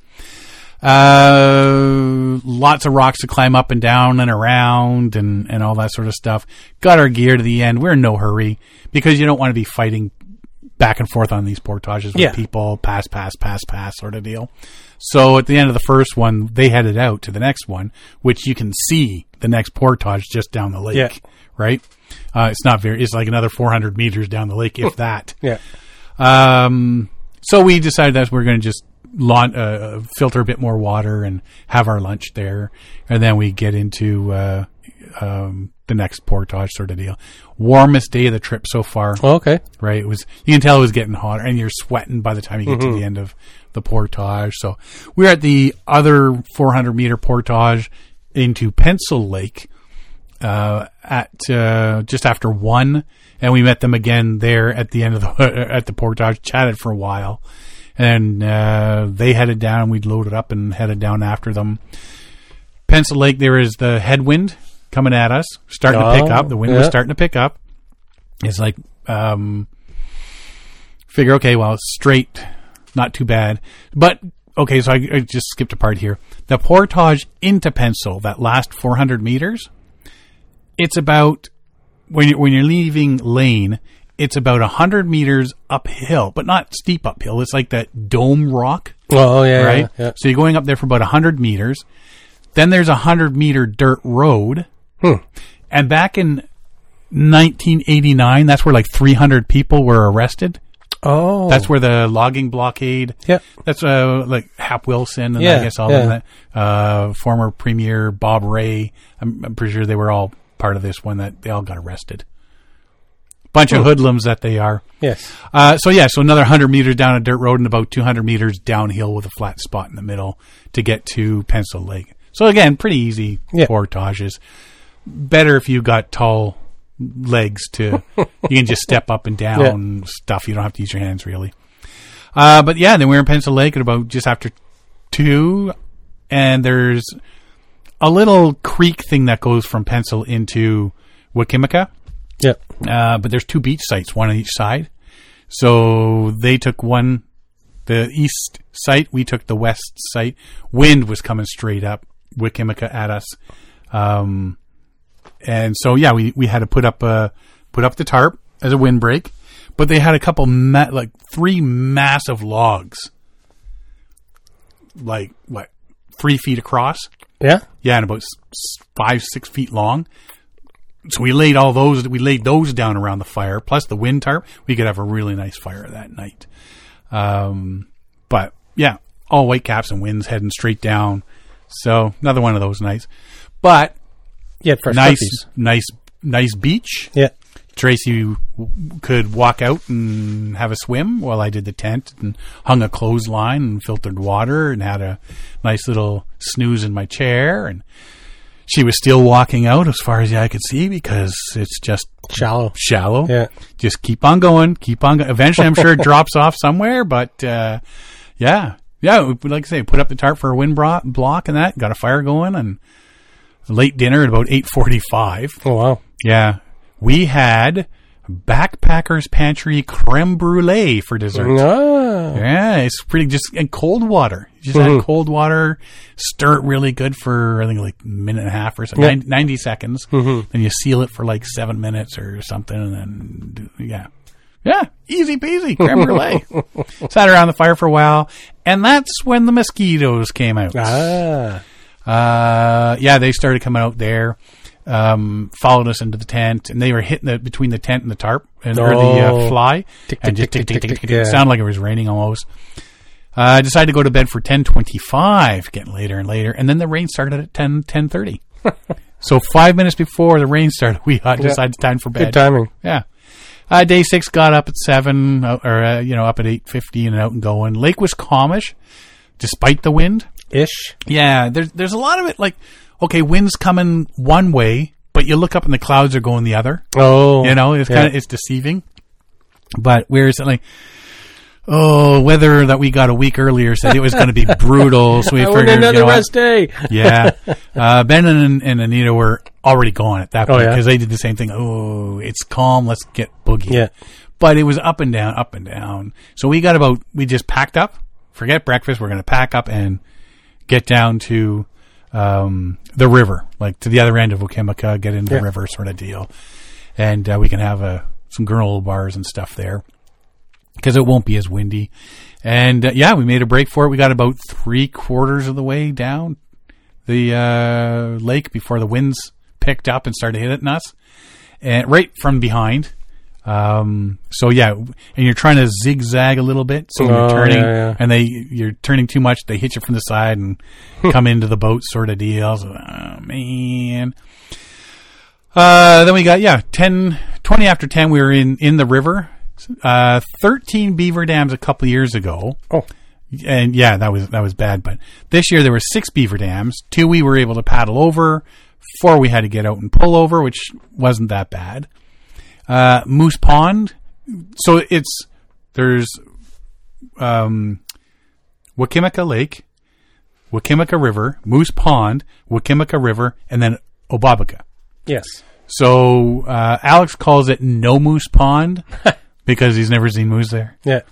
Uh, lots of rocks to climb up and down and around and, and all that sort of stuff. Got our gear to the end. We're in no hurry because you don't want to be fighting back and forth on these portages with Yeah. people, pass, pass, pass, pass sort of deal. So at the end of the first one, they headed out to the next one, which you can see the next portage just down the lake, Yeah. right? Uh, it's not very, it's like another four hundred meters down the lake, if that. Yeah. Um, so we decided that we're going to just launch, uh, filter a bit more water and have our lunch there. And then we get into, uh, um, the next portage sort of deal. Warmest day of the trip so far. Oh, okay. Right. It was, you can tell it was getting hotter and you're sweating by the time you get Mm-hmm. to the end of the portage. So we're at the other four hundred meter portage into Pencil Lake, uh, at, uh, just after one. And we met them again there at the end of the, at the portage, chatted for a while. And, uh, they headed down, we'd loaded up and headed down after them. Pencil Lake, there is the headwind coming at us, starting Oh, to pick up. The wind yeah. was starting to pick up. It's like, um, figure, okay, well, it's straight, not too bad. But, okay, so I, I just skipped a part here. The portage into Pencil, that last four hundred meters, it's about, when you're, when you're leaving Lane, it's about one hundred meters uphill, but not steep uphill. It's like that dome rock, Oh, yeah. right? Yeah. yeah. So you're going up there for about one hundred meters. Then there's a one hundred meter dirt road. Hmm. And back in nineteen eighty-nine, that's where like three hundred people were arrested. Oh. That's where the logging blockade. Yeah. That's uh, like Hap Wilson and Yeah, I guess all yeah. of that. Uh, former Premier Bob Ray. I'm, I'm pretty sure they were all part of this one that they all got arrested. Bunch of hoodlums that they are. Yes. Uh, so yeah, so another one hundred meters down a dirt road and about two hundred meters downhill with a flat spot in the middle to get to Pencil Lake. So again, pretty easy Yeah. portages. Better if you got tall legs to, you can just step up and down stuff. You don't have to use your hands really. Uh, but yeah, then we were in Pencil Lake at about just after two, and there's a little creek thing that goes from Pencil into Wikimeca. Yeah. Uh, but there's two beach sites, one on each side. So they took one, the east site. We took the west site. Wind was coming straight up, Wikimeca at us. Um, and so, yeah, we, we had to put up, uh, put up the tarp as a windbreak, but they had a couple, ma- like three massive logs, like what, three feet across. Yeah. Yeah, and about s- five, six feet long. So we laid all those, we laid those down around the fire, plus the wind tarp. We could have a really nice fire that night. Um, but yeah, all white caps and winds heading straight down. So another one of those nights. But Yeah. For nice, cookies. nice, nice beach. Yeah. Tracy w- could walk out and have a swim while I did the tent and hung a clothesline and filtered water and had a nice little snooze in my chair. And she was still walking out as far as the eye could see because it's just Shallow. Shallow. Yeah. Just keep on going. Keep on going. Eventually, I'm sure it drops off somewhere, but uh, yeah. Yeah, we, like I say, put up the tarp for a wind bro- block and that. Got a fire going and late dinner at about eight forty-five. Oh, wow. Yeah. We had Backpacker's Pantry creme brulee for dessert. Ah. Yeah, it's pretty just, and cold water. You just Mm-hmm. add cold water, stir it really good for, I think, like a minute and a half or so, Yeah. ninety, ninety seconds. Mm-hmm. Then you seal it for like seven minutes or something, and then, do- yeah. Yeah, easy peasy, creme brulee. Sat around the fire for a while, and that's when the mosquitoes came out. Ah. Uh, yeah, they started coming out there, um, followed us into the tent, and they were hitting the, between the tent and the tarp, and, or the uh, Oh. fly, Tick, and tick, just tick, tick, tick, tick, tick, tick, tick. It yeah. sounded like it was raining almost. Uh, I decided to go to bed for ten twenty-five, getting later and later, and then the rain started at ten ten thirty. So five minutes before the rain started, we uh, decided it's time for bed. Good timing. Yeah. Uh, day six got up at seven, uh, or, uh, you know, up at eight fifty and out and going. Lake was calmish, despite the wind. Ish. Yeah, there's there's a lot of it like, okay, wind's coming one way, but you look up and the clouds are going the other. Oh. You know, it's yeah. kind of, it's deceiving. But whereas like, oh, weather that we got a week earlier said it was going to be brutal, so we I want figured, another you know what? rest day. Yeah. Uh, Ben and, and Anita were already gone at that Oh, point yeah? because they did the same thing. Oh, it's calm. Let's get boogie. Yeah. But it was up and down, up and down. So we got about, we just packed up, forget breakfast. We're going to pack up and get down to, um, the river, like to the other end of Okemaka, get into Yeah. the river sort of deal. And, uh, we can have a, some granola bars and stuff there because it won't be as windy. And, uh, yeah, we made a break for it. We got about three quarters of the way down the uh, lake before the winds picked up and started hitting us, and right from behind. Um, so yeah, and you're trying to zigzag a little bit, so Oh, you're turning, yeah, yeah. and they you're turning too much. They hit you from the side and come into the boat, sort of deal. So, oh man. Uh, then we got yeah, ten, twenty after ten. We were in in the river. Uh, thirteen beaver dams a couple years ago. Oh. And yeah, that was that was bad. But this year there were six beaver dams. Two we were able to paddle over. Four we had to get out and pull over, which wasn't that bad. Uh, Moose Pond. So it's there's um, Wakimaka Lake, Wakimaka River, Moose Pond, Wakimaka River, and then Obabaka. Yes. So uh, Alex calls it No Moose Pond because he's never seen moose there. Yeah.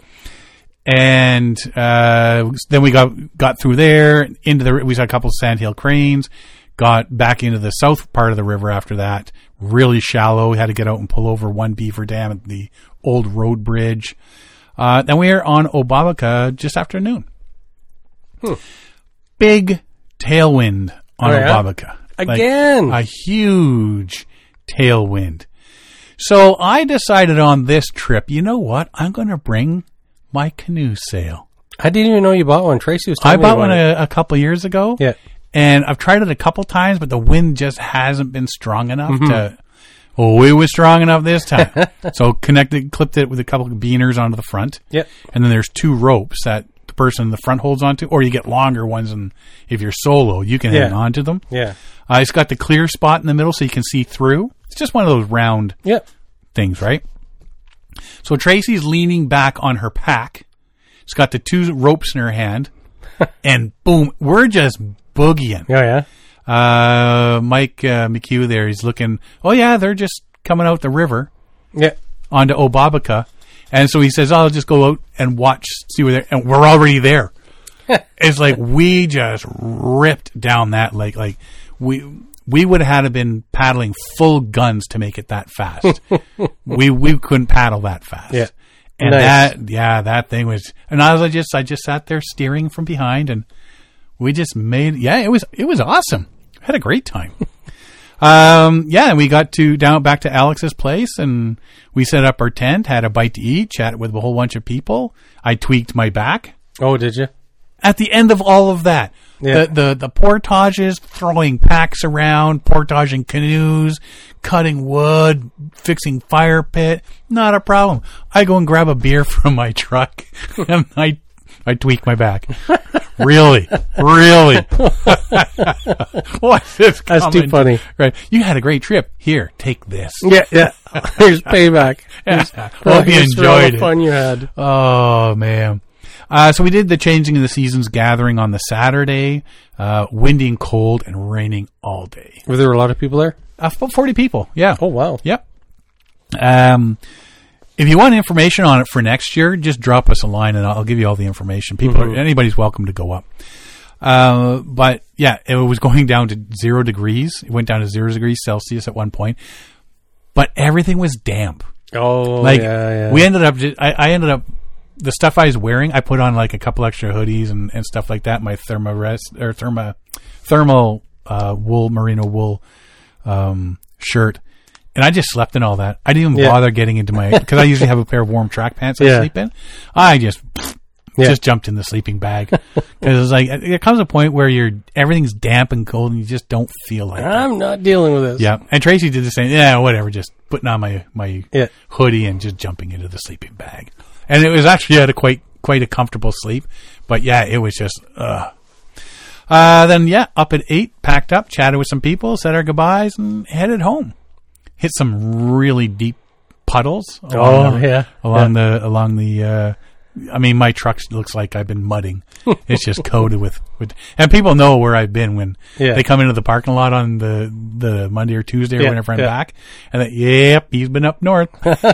And uh, then we got got through there into the. We saw a couple of sandhill cranes. Got back into the south part of the river after that. Really shallow. We had to get out and pull over one beaver dam at the old road bridge. Uh, then we were on Obabaka just after noon. Hmm. Big tailwind on Oh, yeah? Obabaka. Again. Like a huge tailwind. So I decided on this trip, you know what? I'm going to bring my canoe sail. I didn't even know you bought one. Tracy was I telling bought me one about it. a, a couple years ago. Yeah. And I've tried it a couple times, but the wind just hasn't been strong enough Mm-hmm. to. Oh, it was strong enough this time. So connected, clipped it with a couple of beaners onto the front. Yep. And then there's two ropes that the person in the front holds onto, or you get longer ones, and if you're solo, you can Yeah. hang on to them. Yeah. Uh, it's got the clear spot in the middle so you can see through. It's just one of those round Yep. things, right? So Tracy's leaning back on her pack. She's got the two ropes in her hand, and boom, we're just boogieing. Oh, yeah. Uh, Mike uh, McHugh there, he's looking, oh yeah, they're just coming out the river Yeah. onto Obabaka. And so he says, oh, I'll just go out and watch, see where they're, and we're already there. It's like we just ripped down that lake. Like we we would have had to been paddling full guns to make it that fast. we we couldn't paddle that fast. Yeah. And Nice. that yeah, that thing was, and I was I just I just sat there steering from behind, and we just made yeah, it was it was awesome. Had a great time. Um, yeah, and we got to down back to Alex's place, and we set up our tent, had a bite to eat, chatted with a whole bunch of people. I tweaked my back. Oh, did you? At the end of all of that, Yeah. The, the the portages, throwing packs around, portaging canoes, cutting wood, fixing fire pit, not a problem. I go and grab a beer from my truck, and I I tweak my back. Really, really. What's this? That's too comment? funny. Right? You had a great trip. Here, take this. Yeah, yeah. Here's payback. Here's, Hope you here's for all enjoyed the it. fun you had. Oh man. Uh, so we did the Changing of the Seasons gathering on the Saturday. Uh, windy and cold and raining all day. Were there a lot of people there? Uh, about forty people. Yeah. Oh wow. Yep. Um, if you want information on it for next year, just drop us a line and I'll give you all the information. People, Mhm. are, anybody's welcome to go up. Uh, but yeah, it was going down to zero degrees. It went down to zero degrees Celsius at one point, but everything was damp. Oh, Like yeah, yeah. we ended up, ju- I, I ended up, the stuff I was wearing, I put on like a couple extra hoodies and, and stuff like that. My thermarest or therma, thermal, uh, wool, merino wool, um, shirt. And I just slept in all that. I didn't even Yeah. bother getting into my, because I usually have a pair of warm track pants I Yeah. sleep in. I just, Yeah. just jumped in the sleeping bag. Because it's like, it comes a point where you're, everything's damp and cold and you just don't feel like it. I'm not dealing with this. Yeah. And Tracy did the same. Yeah, whatever. Just putting on my, my Yeah. hoodie and just jumping into the sleeping bag. And it was actually, had a quite, quite a comfortable sleep. But yeah, it was just, uh Uh, then yeah, up at eight, packed up, chatted with some people, said our goodbyes and headed home. Hit some really deep puddles. Oh, along the, yeah. Along the, along the, uh, I mean, my truck looks like I've been mudding. It's just coated with, with, and people know where I've been when Yeah. they come into the parking lot on the, the Monday or Tuesday or Yeah, whenever I'm yeah. back. And they, yep, he's been up north.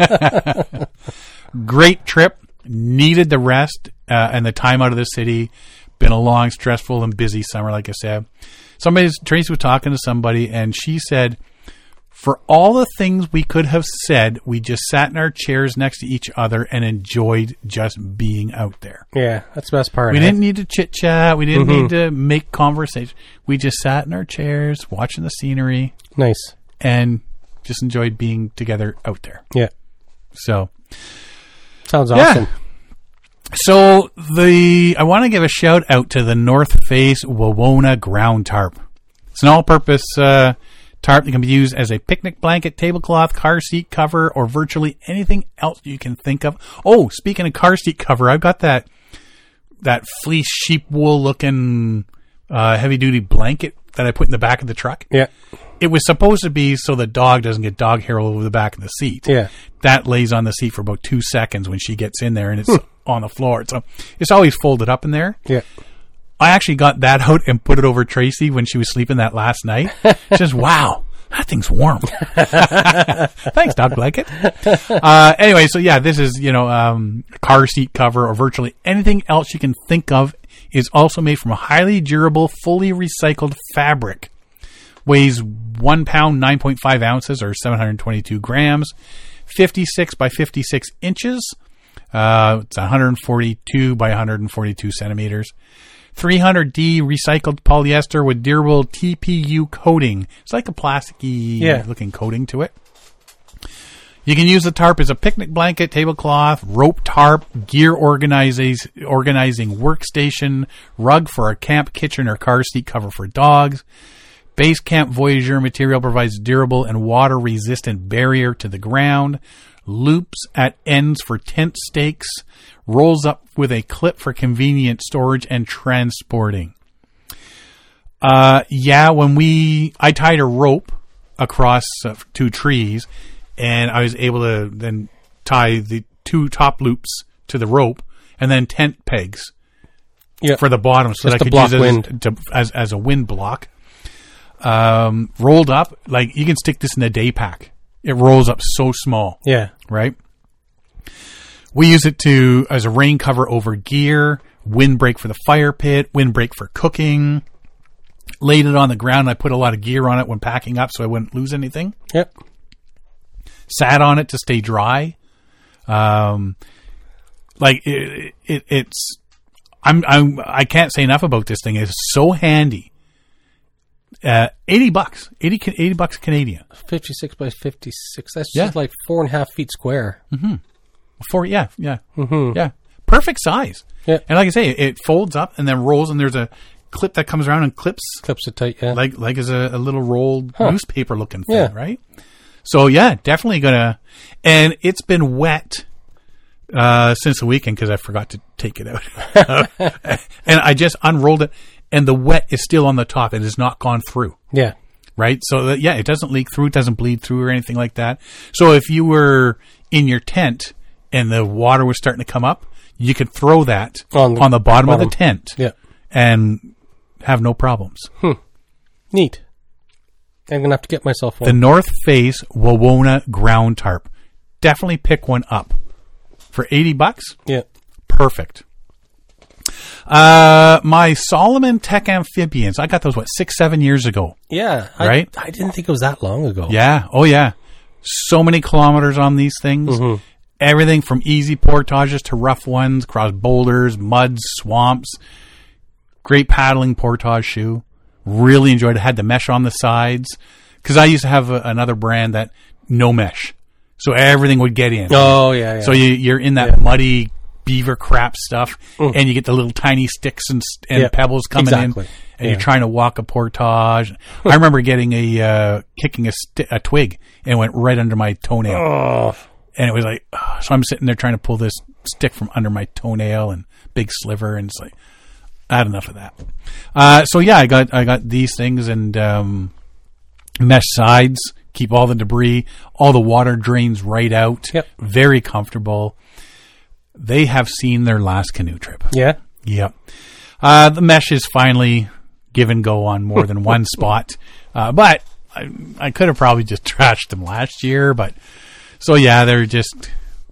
Great trip. Needed the rest, uh, and the time out of the city. Been a long, stressful, and busy summer, like I said. Somebody, Tracy was talking to somebody, and she said, for all the things we could have said, we just sat in our chairs next to each other and enjoyed just being out there. Yeah, that's the best part. We eh? didn't need to chit chat. We didn't Mhm. need to make conversation. We just sat in our chairs, watching the scenery, Nice. and just enjoyed being together out there. Yeah. So, Sounds Yeah. awesome. so the I want to give a shout out to the North Face Wawona ground tarp. It's an all-purpose uh, tarp that can be used as a picnic blanket, tablecloth, car seat cover, or virtually anything else you can think of. Oh, speaking of car seat cover, I've got that that fleece sheep wool looking uh, heavy duty blanket that I put in the back of the truck. Yeah. It was supposed to be so the dog doesn't get dog hair all over the back of the seat. Yeah. That lays on the seat for about two seconds when she gets in there and it's on the floor. So it's always folded up in there. Yeah. I actually got that out and put it over Tracy when she was sleeping that last night. She says, wow, that thing's warm. Thanks, dog blanket. Uh, anyway, so yeah, this is, you know, um, a car seat cover or virtually anything else you can think of is also made from a highly durable, fully recycled fabric. Weighs one pound, nine point five ounces, or seven hundred twenty-two grams. fifty-six by fifty-six inches. Uh, it's one hundred forty-two by one hundred forty-two centimeters. three hundred D recycled polyester with durable T P U coating. It's like a plasticky Yeah. looking coating to it. You can use the tarp as a picnic blanket, tablecloth, rope tarp, gear organizing, organizing workstation, rug for a camp kitchen or car seat cover for dogs. Base Camp Voyager material provides durable and water-resistant barrier to the ground. Loops at ends for tent stakes. Rolls up with a clip for convenient storage and transporting. Uh, yeah, when we, I tied a rope across uh, two trees, and I was able to then tie the two top loops to the rope, and then tent pegs Yeah. for the bottom, so Just that I to could block use it wind. as, to, as as a wind block. Um, rolled up, like you can stick this in a day pack. It rolls up so small, Yeah. right? We use it to as a rain cover over gear, windbreak for the fire pit, windbreak for cooking. Laid it on the ground. I put a lot of gear on it when packing up, so I wouldn't lose anything. Yep. Sat on it to stay dry. Um, like it, it, it's, I'm, I'm, I can't say enough about this thing. It's so handy. Uh, eighty bucks, eighty, eighty bucks Canadian. fifty-six by fifty-six. That's Yeah. just like four and a half feet square. For, yeah, yeah, Mm-hmm. yeah. Perfect size. Yeah. And like I say, it folds up and then rolls, and there's a clip that comes around and clips Clips it tight, yeah. like like as a, a little rolled Huh. newspaper looking thing, Yeah. right? So yeah, definitely gonna. And it's been wet uh, since the weekend because I forgot to take it out, and I just unrolled it, and the wet is still on the top. It has not gone through. Yeah. Right? So, that, yeah, it doesn't leak through. It doesn't bleed through or anything like that. So, if you were in your tent and the water was starting to come up, you could throw that On the on the bottom, bottom. of the tent Yeah. and have no problems. Neat. I'm going to have to get myself The one. North Face Wawona ground tarp. Definitely pick one up. For eighty bucks, Yeah. perfect. Uh, my Solomon Tech Amphibians. I got those, what, six, seven years ago. Yeah. I, Right? I didn't think it was that long ago. Yeah. Oh, yeah. So many kilometers on these things. Mm-hmm. Everything from easy portages to rough ones, across boulders, muds, swamps. Great paddling portage shoe. Really enjoyed it. Had the mesh on the sides. Because I used to have a, another brand that no mesh. So everything would get in. Oh, yeah, yeah. So you, you're in that Yeah. muddy beaver crap stuff, Mm. and you get the little tiny sticks and, and Yeah, pebbles coming exactly. in, and Yeah. you're trying to walk a portage. I remember getting a uh, kicking a, sti- a twig, and it went right under my toenail, Oh. and it was like, oh. So I'm sitting there trying to pull this stick from under my toenail and big sliver, and it's like, I had enough of that. Uh, so yeah, I got I got these things and um, mesh sides. Keep all the debris, all the water drains right out. Yep. Very comfortable. They have seen their last canoe trip. Yeah. Yep. Uh, the mesh is finally give and go on more than one spot. Uh, but I, I could have probably just trashed them last year. But so yeah, they're just.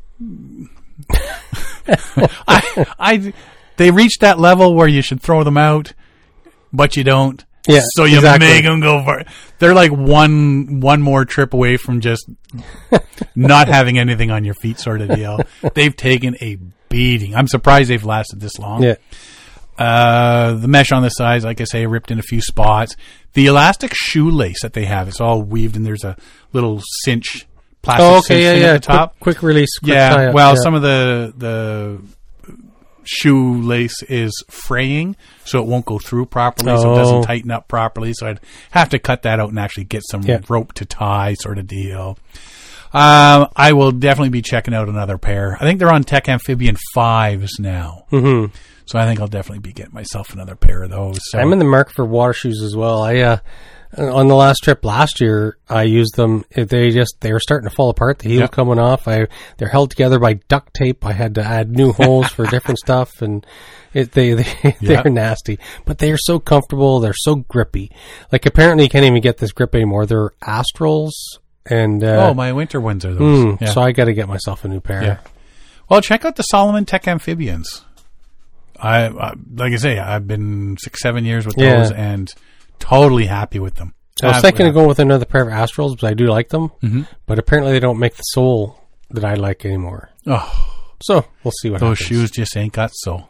I, I, they reached that level where you should throw them out, but you don't. Yeah, so you exactly. make them go for it. They're like one one more trip away from just not having anything on your feet, sort of deal. They've taken a beating. I'm surprised they've lasted this long. Yeah. Uh, the mesh on the sides, like I say, ripped in a few spots. The elastic shoelace that they have, it's all weaved, and there's a little cinch, plastic Oh, cinch okay, yeah, thing yeah. at the top. Quick, quick release. Quick Yeah, tie-up, well, yeah. some of the the shoelace is fraying, so it won't go through properly, so it Oh. doesn't tighten up properly. So I'd have to cut that out and actually get some Yeah. rope to tie, sort of deal. Um, I will definitely be checking out another pair. I think they're on Tech Amphibian fives now, Mm-hmm. so I think I'll definitely be getting myself another pair of those. So. I'm in the market for water shoes as well. I uh, on the last trip last year, I used them. They just they were starting to fall apart. The heel Yep. coming off. I they're held together by duct tape. I had to add new holes for different stuff, and it, they they they're Yep. nasty. But they are so comfortable. They're so grippy. Like apparently you can't even get this grip anymore. They're Astrals, and uh, Oh, my winter ones are those. mm, Yeah. so I got to get myself a new pair. Yeah. Well, check out the Solomon Tech Amphibians. I, I like I say, I've been six, seven years with Yeah. those, and totally happy with them. I was Uh, thinking yeah. of going with another pair of Astrals, because I do like them. Mhm. But apparently they don't make the sole that I like anymore. Oh, So we'll see what those happens. shoes just ain't got soul.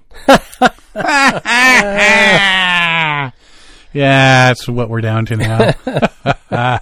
Yeah, that's what we're down to now.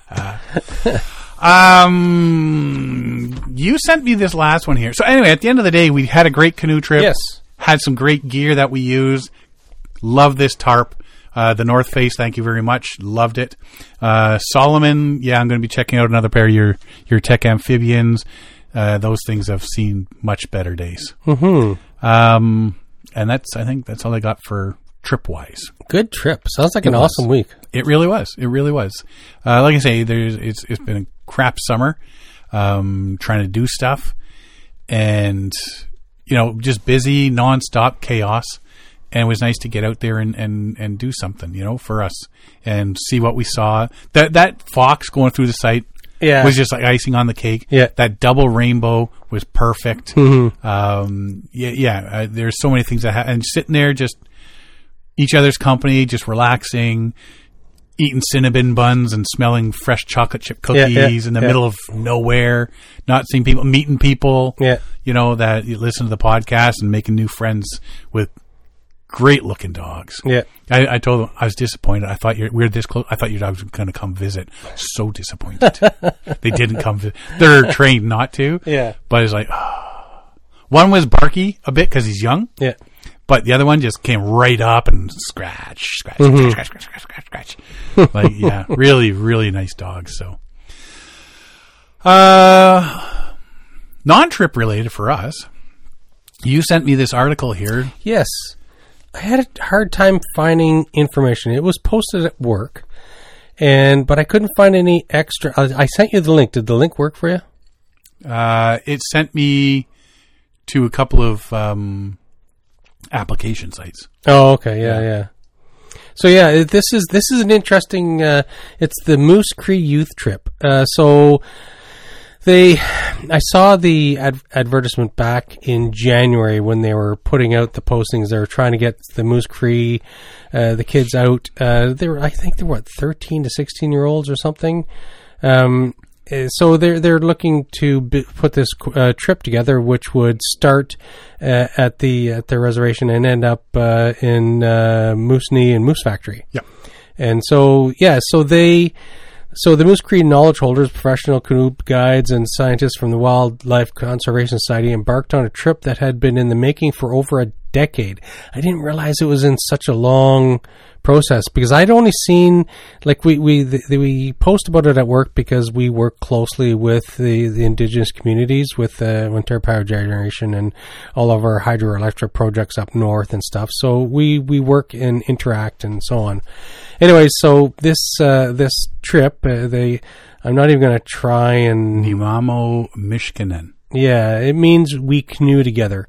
um, you sent me this last one here. So anyway, at the end of the day, we had a great canoe trip. Yes. Had some great gear that we used. Love this tarp. Uh, the North Face, thank you very much. Loved it. Uh, Solomon, yeah, I'm going to be checking out another pair of your, your Tech Amphibians. Uh, those things have seen much better days. Mm-hmm. Um, and that's, I think that's all I got for trip-wise. Good trip. Sounds like It an was. awesome week. It really was. It really was. Uh, like I say, there's it's it's been a crap summer, um, trying to do stuff, and you know, just busy, nonstop chaos. And it was nice to get out there and, and, and do something, you know, for us and see what we saw. That that fox going through the site Yeah. was just like icing on the cake. Yeah. That double rainbow was perfect. Mhm. Um, yeah, yeah. Uh, there's so many things that ha- and sitting there just each other's company, just relaxing, eating Cinnabon buns and smelling fresh chocolate chip Yeah, cookies yeah, in the yeah. middle of nowhere, not seeing people, meeting people, Yeah. you know, that you listen to the podcast and making new friends with great looking dogs. Yeah. I, I told them I was disappointed. I thought you're, we we're this close. I thought your dogs were going to come visit. So disappointed. They didn't come visit. They're trained not to. Yeah. But it's like, oh. One was barky a bit because he's young. Yeah. But the other one just came right up and scratch, scratch, Mm-hmm. scratch, scratch, scratch, scratch, scratch, scratch. Like, yeah, really, really nice dogs. So, uh, non-trip related for us. You sent me this article here. Yes. I had a hard time finding information. It was posted at work, and but I couldn't find any extra. I, I sent you the link. Did the link work for you? Uh, it sent me to a couple of um, application sites. Oh, okay. Yeah, yeah. So yeah, it- this is this is an interesting. Uh, it's the Moose Cree Youth Trip. Uh, so they, I saw the ad- advertisement back in January when they were putting out the postings. They were trying to get the Moose Cree, uh, the kids out. Uh, they were, I think, they were what, thirteen to sixteen year olds or something. Um, uh, so they're they're looking to b- put this uh, trip together, which would start uh, at the at their reservation and end up uh, in uh, Moosonee and Moose Factory. Yep. And so yeah, so they. So the Moose Cree knowledge holders, professional canoe guides, and scientists from the Wildlife Conservation Society embarked on a trip that had been in the making for over a decade. I didn't realize it was in such a long process because I'd only seen, like we we the, the, we post about it at work because we work closely with the, the indigenous communities with uh, Ontario Power Generation and all of our hydroelectric projects up north and stuff. So we, we work and interact and so on. Anyway, so this uh, this trip, uh, they I'm not even going to try and Nimamo Mishkinen. yeah, it means we canoe together.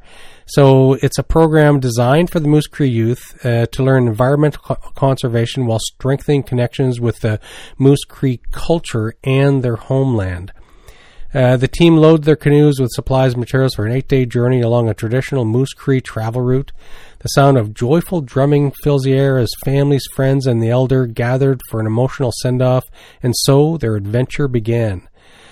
So it's a program designed for the Moose Cree youth uh, to learn environmental co- conservation while strengthening connections with the Moose Cree culture and their homeland. Uh, the team loads their canoes with supplies and materials for an eight-day journey along a traditional Moose Cree travel route. The sound of joyful drumming fills the air as families, friends, and the elder gathered for an emotional send-off, and so their adventure began.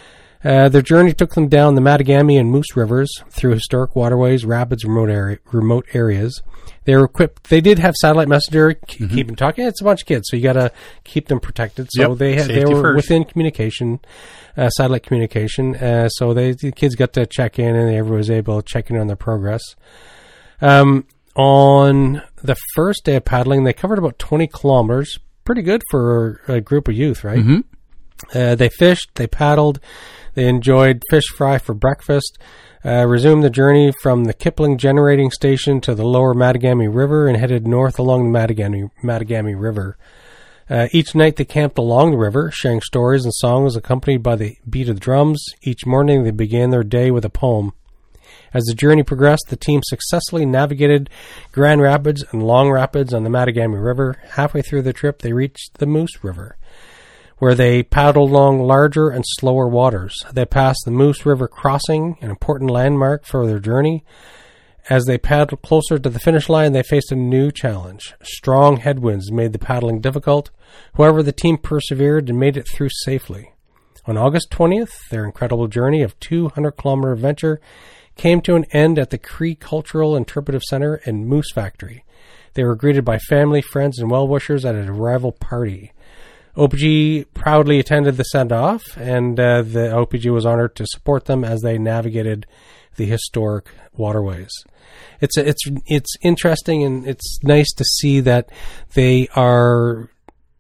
Uh, their journey took them down the Mattagami and Moose rivers through historic waterways, rapids, remote area, remote areas. They were equipped. They did have satellite messenger, k- Mm-hmm. keep them talking. It's a bunch of kids, so you got to keep them protected. So Yep, they had, they safety were first. within communication, uh, satellite communication. Uh, so they the kids got to check in, and everyone was able to check in on their progress. Um, on the first day of paddling, they covered about twenty kilometers. Pretty good for a group of youth, right? Mm-hmm. Uh, they fished, they paddled, they enjoyed fish fry for breakfast, uh, resumed the journey from the Kipling generating station to the lower Mattagami River and headed north along the Mattagami, Mattagami River. Uh, each night they camped along the river, sharing stories and songs accompanied by the beat of the drums. Each morning they began their day with a poem. As the journey progressed, the team successfully navigated Grand Rapids and Long Rapids on the Mattagami River. Halfway through the trip, they reached the Moose River, where they paddled along larger and slower waters. They passed the Moose River crossing, an important landmark for their journey. As they paddled closer to the finish line, they faced a new challenge. Strong headwinds made the paddling difficult. However, the team persevered and made it through safely. On August twentieth, their incredible journey of two hundred kilometer adventure came to an end at the Cree Cultural Interpretive Center and Moose Factory. They were greeted by family, friends, and well-wishers at an arrival party. O P G proudly attended the send-off, and uh, the O P G was honored to support them as they navigated the historic waterways. It's it's it's interesting, and it's nice to see that they are,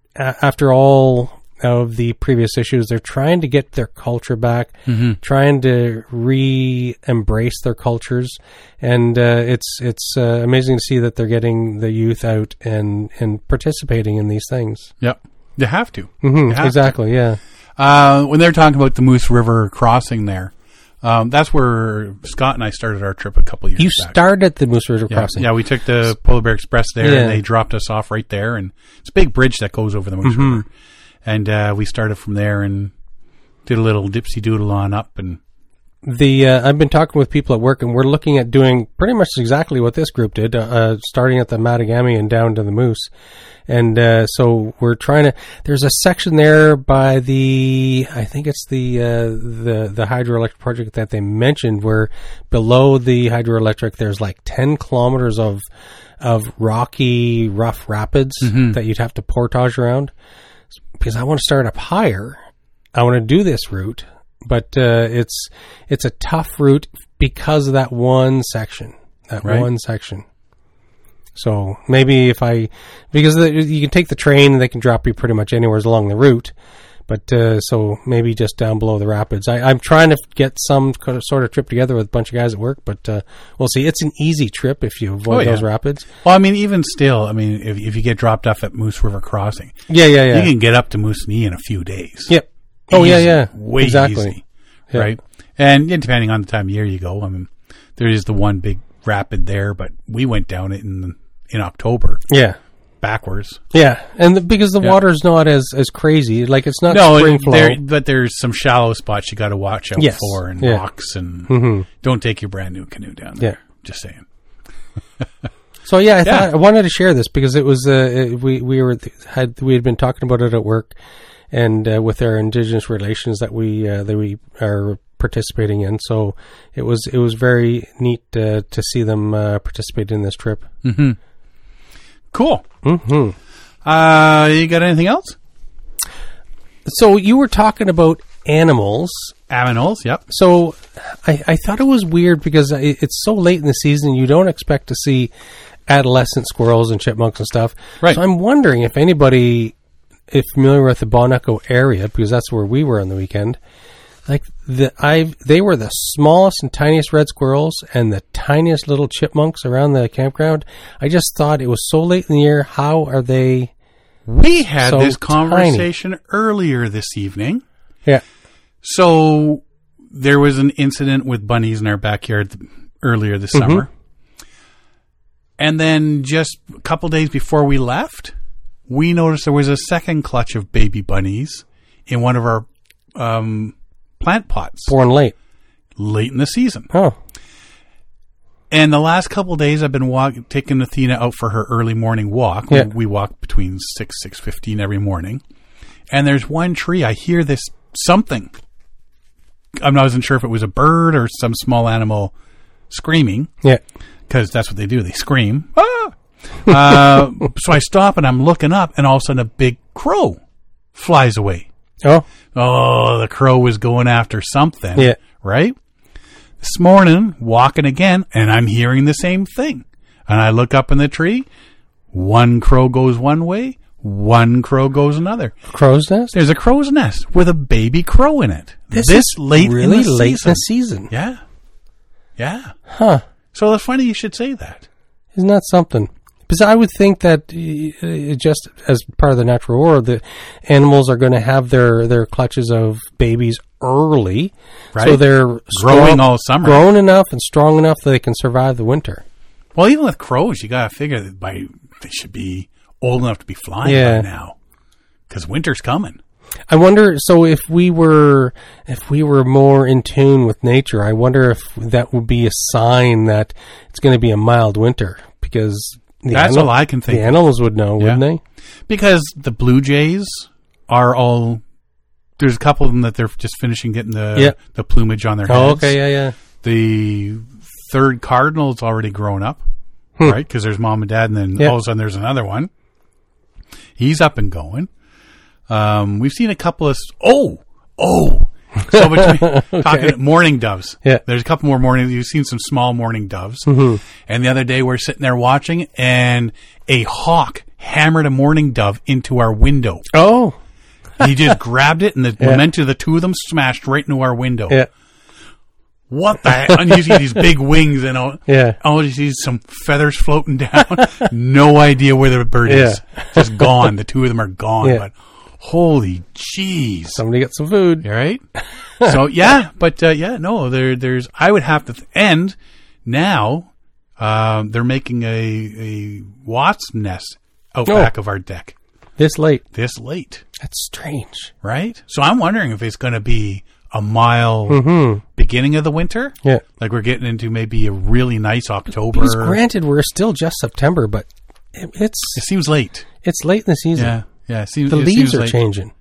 after all of the previous issues, they're trying to get their culture back, Mm-hmm. trying to re-embrace their cultures, and uh, it's it's uh, amazing to see that they're getting the youth out and and participating in these things. Yep. You have to. Mm-hmm, You have exactly, yeah. to. Uh, when they're talking about the Moose River crossing there, um, that's where Scott and I started our trip a couple years You back. started at the Moose River Yeah, crossing. yeah, we took the Polar Bear Express there, Yeah. and they dropped us off right there. And it's a big bridge that goes over the Moose Mm-hmm. River. And uh, we started from there and did a little dipsy doodle on up. And The uh, I've been talking with people at work, and we're looking at doing pretty much exactly what this group did, uh, starting at the Mattagami and down to the Moose. And uh, so we're trying to. There's a section there by the, I think it's the uh, the the hydroelectric project that they mentioned, where below the hydroelectric there's like ten kilometers of of rocky, rough rapids that you'd have to portage around. Because I want to start up higher, I want to do this route, but uh, it's it's a tough route because of that one section. That Right. one section. So maybe if I, because the, you can take the train and they can drop you pretty much anywhere along the route. But uh, so maybe just down below the rapids. I, I'm trying to get some sort of trip together with a bunch of guys at work, but uh, we'll see. It's an easy trip if you avoid oh, yeah. those rapids. Well, I mean, even still, I mean, if, if you get dropped off at Moose River Crossing, yeah, yeah, yeah, you can get up to Moosonee in a few days. Yep. Oh, easy, yeah, yeah. Way exactly. easy, yeah. Right? And yeah, depending on the time of year you go, I mean, there is the one big rapid there, but we went down it in in October. Yeah. Backwards. Yeah, and the, because the yeah. water's not as, as crazy, like it's not no, spring flow. There, but there's some shallow spots you got to watch out yes. for, and yeah. rocks, and mm-hmm. don't take your brand new canoe down there. Yeah. Just saying. So yeah, I yeah. thought I wanted to share this because it was uh, it, we we were had we had been talking about it at work, and uh, with our Indigenous relations that we uh, that we are participating in. So it was it was very neat uh, to see them uh, participate in this trip. Mm-hmm. Cool. Mm-hmm. Uh, you got anything else? So you were talking about animals. Aminals, yep. So I, I thought it was weird because it's so late in the season, you don't expect to see adolescent squirrels and chipmunks and stuff. Right. So I'm wondering if anybody is familiar with the Bon Echo area, because that's where we were on the weekend. Like the I, they were the smallest and tiniest red squirrels and the tiniest little chipmunks around the campground. I just thought it was so late in the year. How are they? We had so this conversation tiny? earlier this evening. Yeah. So there was an incident with bunnies in our backyard th- earlier this mm-hmm. summer. And then just a couple days before we left, we noticed there was a second clutch of baby bunnies in one of our um, plant pots. Born late. Late in the season. Oh. And the last couple of days I've been walk- taking Athena out for her early morning walk. Yeah. We, we walk between six, six fifteen every morning. And there's one tree. I hear this something. I wasn't sure if it was a bird or some small animal screaming. Yeah. Because that's what they do. They scream. Ah! uh, so I stop and I'm looking up, and all of a sudden a big crow flies away. Oh. Oh, the crow was going after something. Yeah. Right? This morning, walking again, and I'm hearing the same thing. And I look up in the tree. One crow goes one way. One crow goes another. Crow's nest? There's a crow's nest with a baby crow in it. This, this is late really in the late season. in the season. Yeah. Yeah. Huh. So it's funny you should say that. Isn't that something? Because I would think that uh, just as part of the natural world, the animals are going to have their, their clutches of babies early. Right. So they're growing strong, all summer. Grown enough and strong enough that they can survive the winter. Well, even with crows, you got to figure that by they should be old enough to be flying yeah. by now. Because winter's coming. I wonder, so if we were if we were more in tune with nature, I wonder if that would be a sign that it's going to be a mild winter, because the that's animal, all I can think. The animals would know, yeah. wouldn't they? Because the blue jays are all. There's a couple of them that they're just finishing getting the yeah. the plumage on their heads. Oh, okay, yeah, yeah. The third cardinal's already grown up, hmm. right? Because there's mom and dad, and then yeah. all of a sudden there's another one. He's up and going. Um, we've seen a couple of oh oh. So between okay. talking mourning doves, yeah. There's a couple more mourning. You've seen some small mourning doves, mm-hmm. and the other day we're sitting there watching, and a hawk hammered a mourning dove into our window. Oh, he just grabbed it, and the yeah. momentum of the two of them smashed right into our window. Yeah. What the heck? And you see these big wings, and all, yeah. all you see is some feathers floating down. No idea where the bird is. Yeah. Just gone. The two of them are gone. Yeah. But holy jeez. Somebody get some food. All right. So, yeah. But, uh, yeah, no, there, there's, I would have to, th- and now, um, they're making a, a wasp nest out oh. back of our deck. This late. This late. That's strange. Right? So I'm wondering if it's going to be a mild mm-hmm. beginning of the winter. Yeah. Like we're getting into maybe a really nice October. Because granted, we're still just September, but it, it's... It seems late. It's late in the season. Yeah. Yeah. It seems, the it leaves seems are late. changing.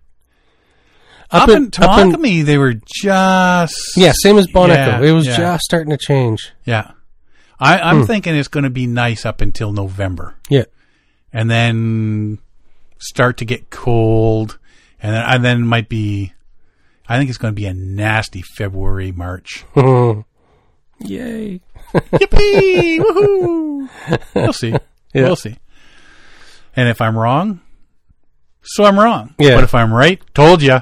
Up, Up in Temiskaming, they were just... Yeah, same as Bon yeah, Echo. It was yeah. just starting to change. Yeah. I, I'm Hmm. thinking it's going to be nice up until November. Yeah. And then start to get cold. And then, and then might be... I think it's going to be a nasty February, March. Yay. Yippee! Woohoo! We'll see. Yeah. We'll see. And if I'm wrong, so I'm wrong. Yeah. But if I'm right, told ya.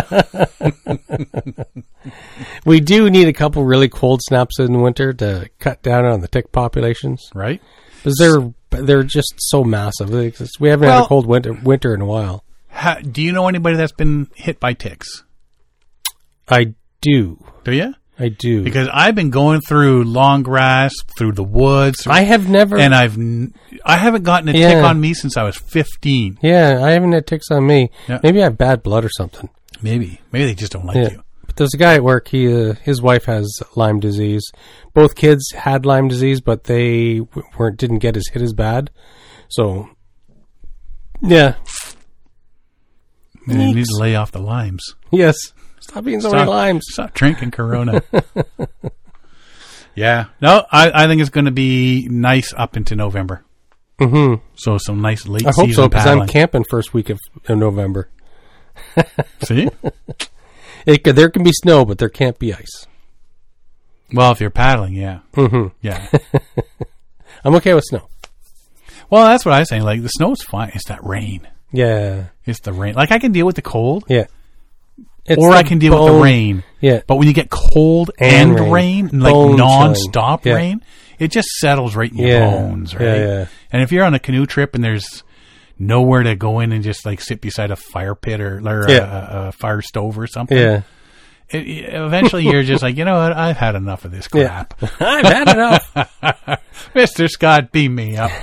We do need a couple really cold snaps in winter to cut down on the tick populations. Right? Because they're, they're just so massive. It's- We haven't had Well- a cold winter, winter in a while. Ha, do you know anybody that's been hit by ticks? I do. Do you? I do. Because I've been going through long grass, through the woods, I have never... and I've n- I haven't gotten a tick Yeah. on me since I was fifteen. Yeah, I haven't had ticks on me. Yeah. Maybe I have bad blood or something. Maybe, maybe they just don't like Yeah. you. But there's a guy at work, he, uh, his wife has Lyme disease. Both kids had Lyme disease, but they w- weren't, didn't get as hit as bad. So, yeah. You need Yikes. to lay off the limes. Yes. Stop eating so many Stop- limes. Stop drinking Corona. Yeah. No, I, I think it's going to be nice up into November. Mm-hmm. So some nice late I hope season so, because I'm paddling. camping first week of, of November. See? It, could- there can be snow, but there can't be ice. Well, if you're paddling, yeah. Mm-hmm. Yeah. I'm okay with snow. Well, that's what I was saying. Like, the snow's fine. It's that rain. Yeah. It's the rain. Like, I can deal with the cold, Yeah. It's or the I can deal with the bone- rain. Yeah. But when you get cold And and, rain. rain, and like Bone non-stop chilling. Yeah. rain, it just settles right in your Yeah. bones, right? Yeah, yeah. And if you're on a canoe trip and there's nowhere to go in and just like sit beside a fire pit or, or Yeah. a, a fire stove or something, Yeah. it, it- eventually you're just like, you know what? I've had enough of this Yeah. crap. I've had enough. Mister Scott, beam me up.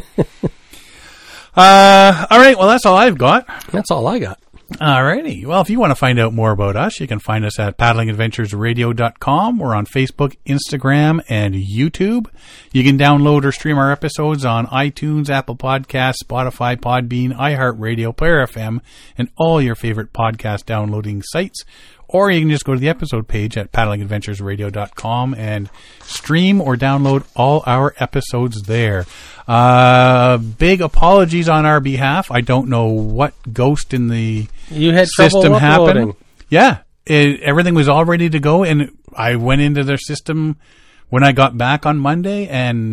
uh, all right. Well, that's all I've got. That's all I got. Alrighty. Well, if you want to find out more about us, you can find us at paddling adventures radio dot com. We're on Facebook, Instagram, and YouTube. You can download or stream our episodes on iTunes, Apple Podcasts, Spotify, Podbean, iHeartRadio, Player F M, and all your favorite podcast downloading sites. Or you can just go to the episode page at paddling adventures radio dot com and stream or download all our episodes there. Uh, big apologies on our behalf. I don't know what ghost in the You had system trouble uploading. happened. Yeah, it, everything was all ready to go, and I went into their system when I got back on Monday,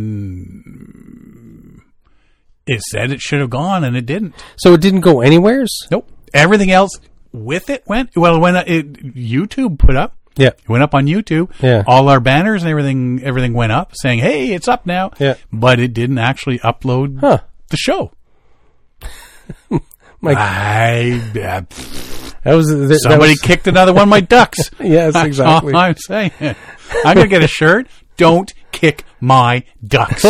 and it said it should have gone, and it didn't. So it didn't go anywheres? Nope. Everything else with it went. Well, when it YouTube put up, Yeah. it went up on YouTube. Yeah. All our banners and everything, everything went up, saying, "Hey, it's up now." Yeah. But it didn't actually upload Huh. the show. My, I. Uh, that was, that Somebody was- kicked another one of my ducks. Yes, That's exactly. all I'm saying. I'm going to get a shirt. Don't kick my ducks.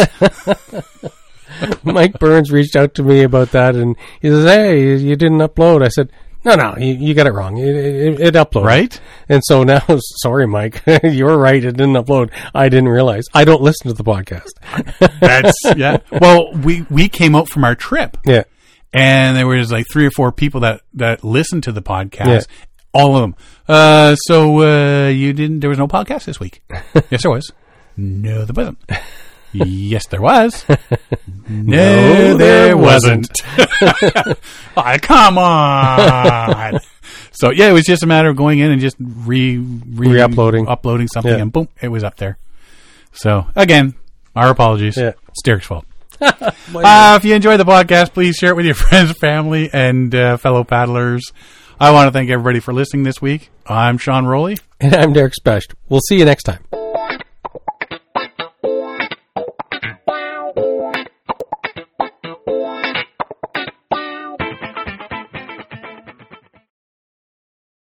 Mike Burns reached out to me about that, and he says, "Hey, you, you didn't upload." I said, "No, no, you, you got it wrong. It, it, it uploaded." Right? And so now, sorry, Mike, you're right. It didn't upload. I didn't realize. I don't listen to the podcast. That's, yeah. Well, we, we came out from our trip, Yeah. and there was like three or four people that, that listened to the podcast. Yeah. All of them. Uh, so, uh, you didn't, there was no podcast this week. Yes, there was. No, there wasn't. Yes, there was. No, there wasn't. Oh, come on. So, yeah, it was just a matter of going in and just re, re- Re-uploading. uploading something, Yeah. and boom, it was up there. So, again, our apologies. Yeah. It's Derek's fault. Uh, if you enjoy the podcast, please share it with your friends, family, and uh, fellow paddlers. I want to thank everybody for listening this week. I'm Sean Rowley. And I'm Derek Specht. We'll see you next time.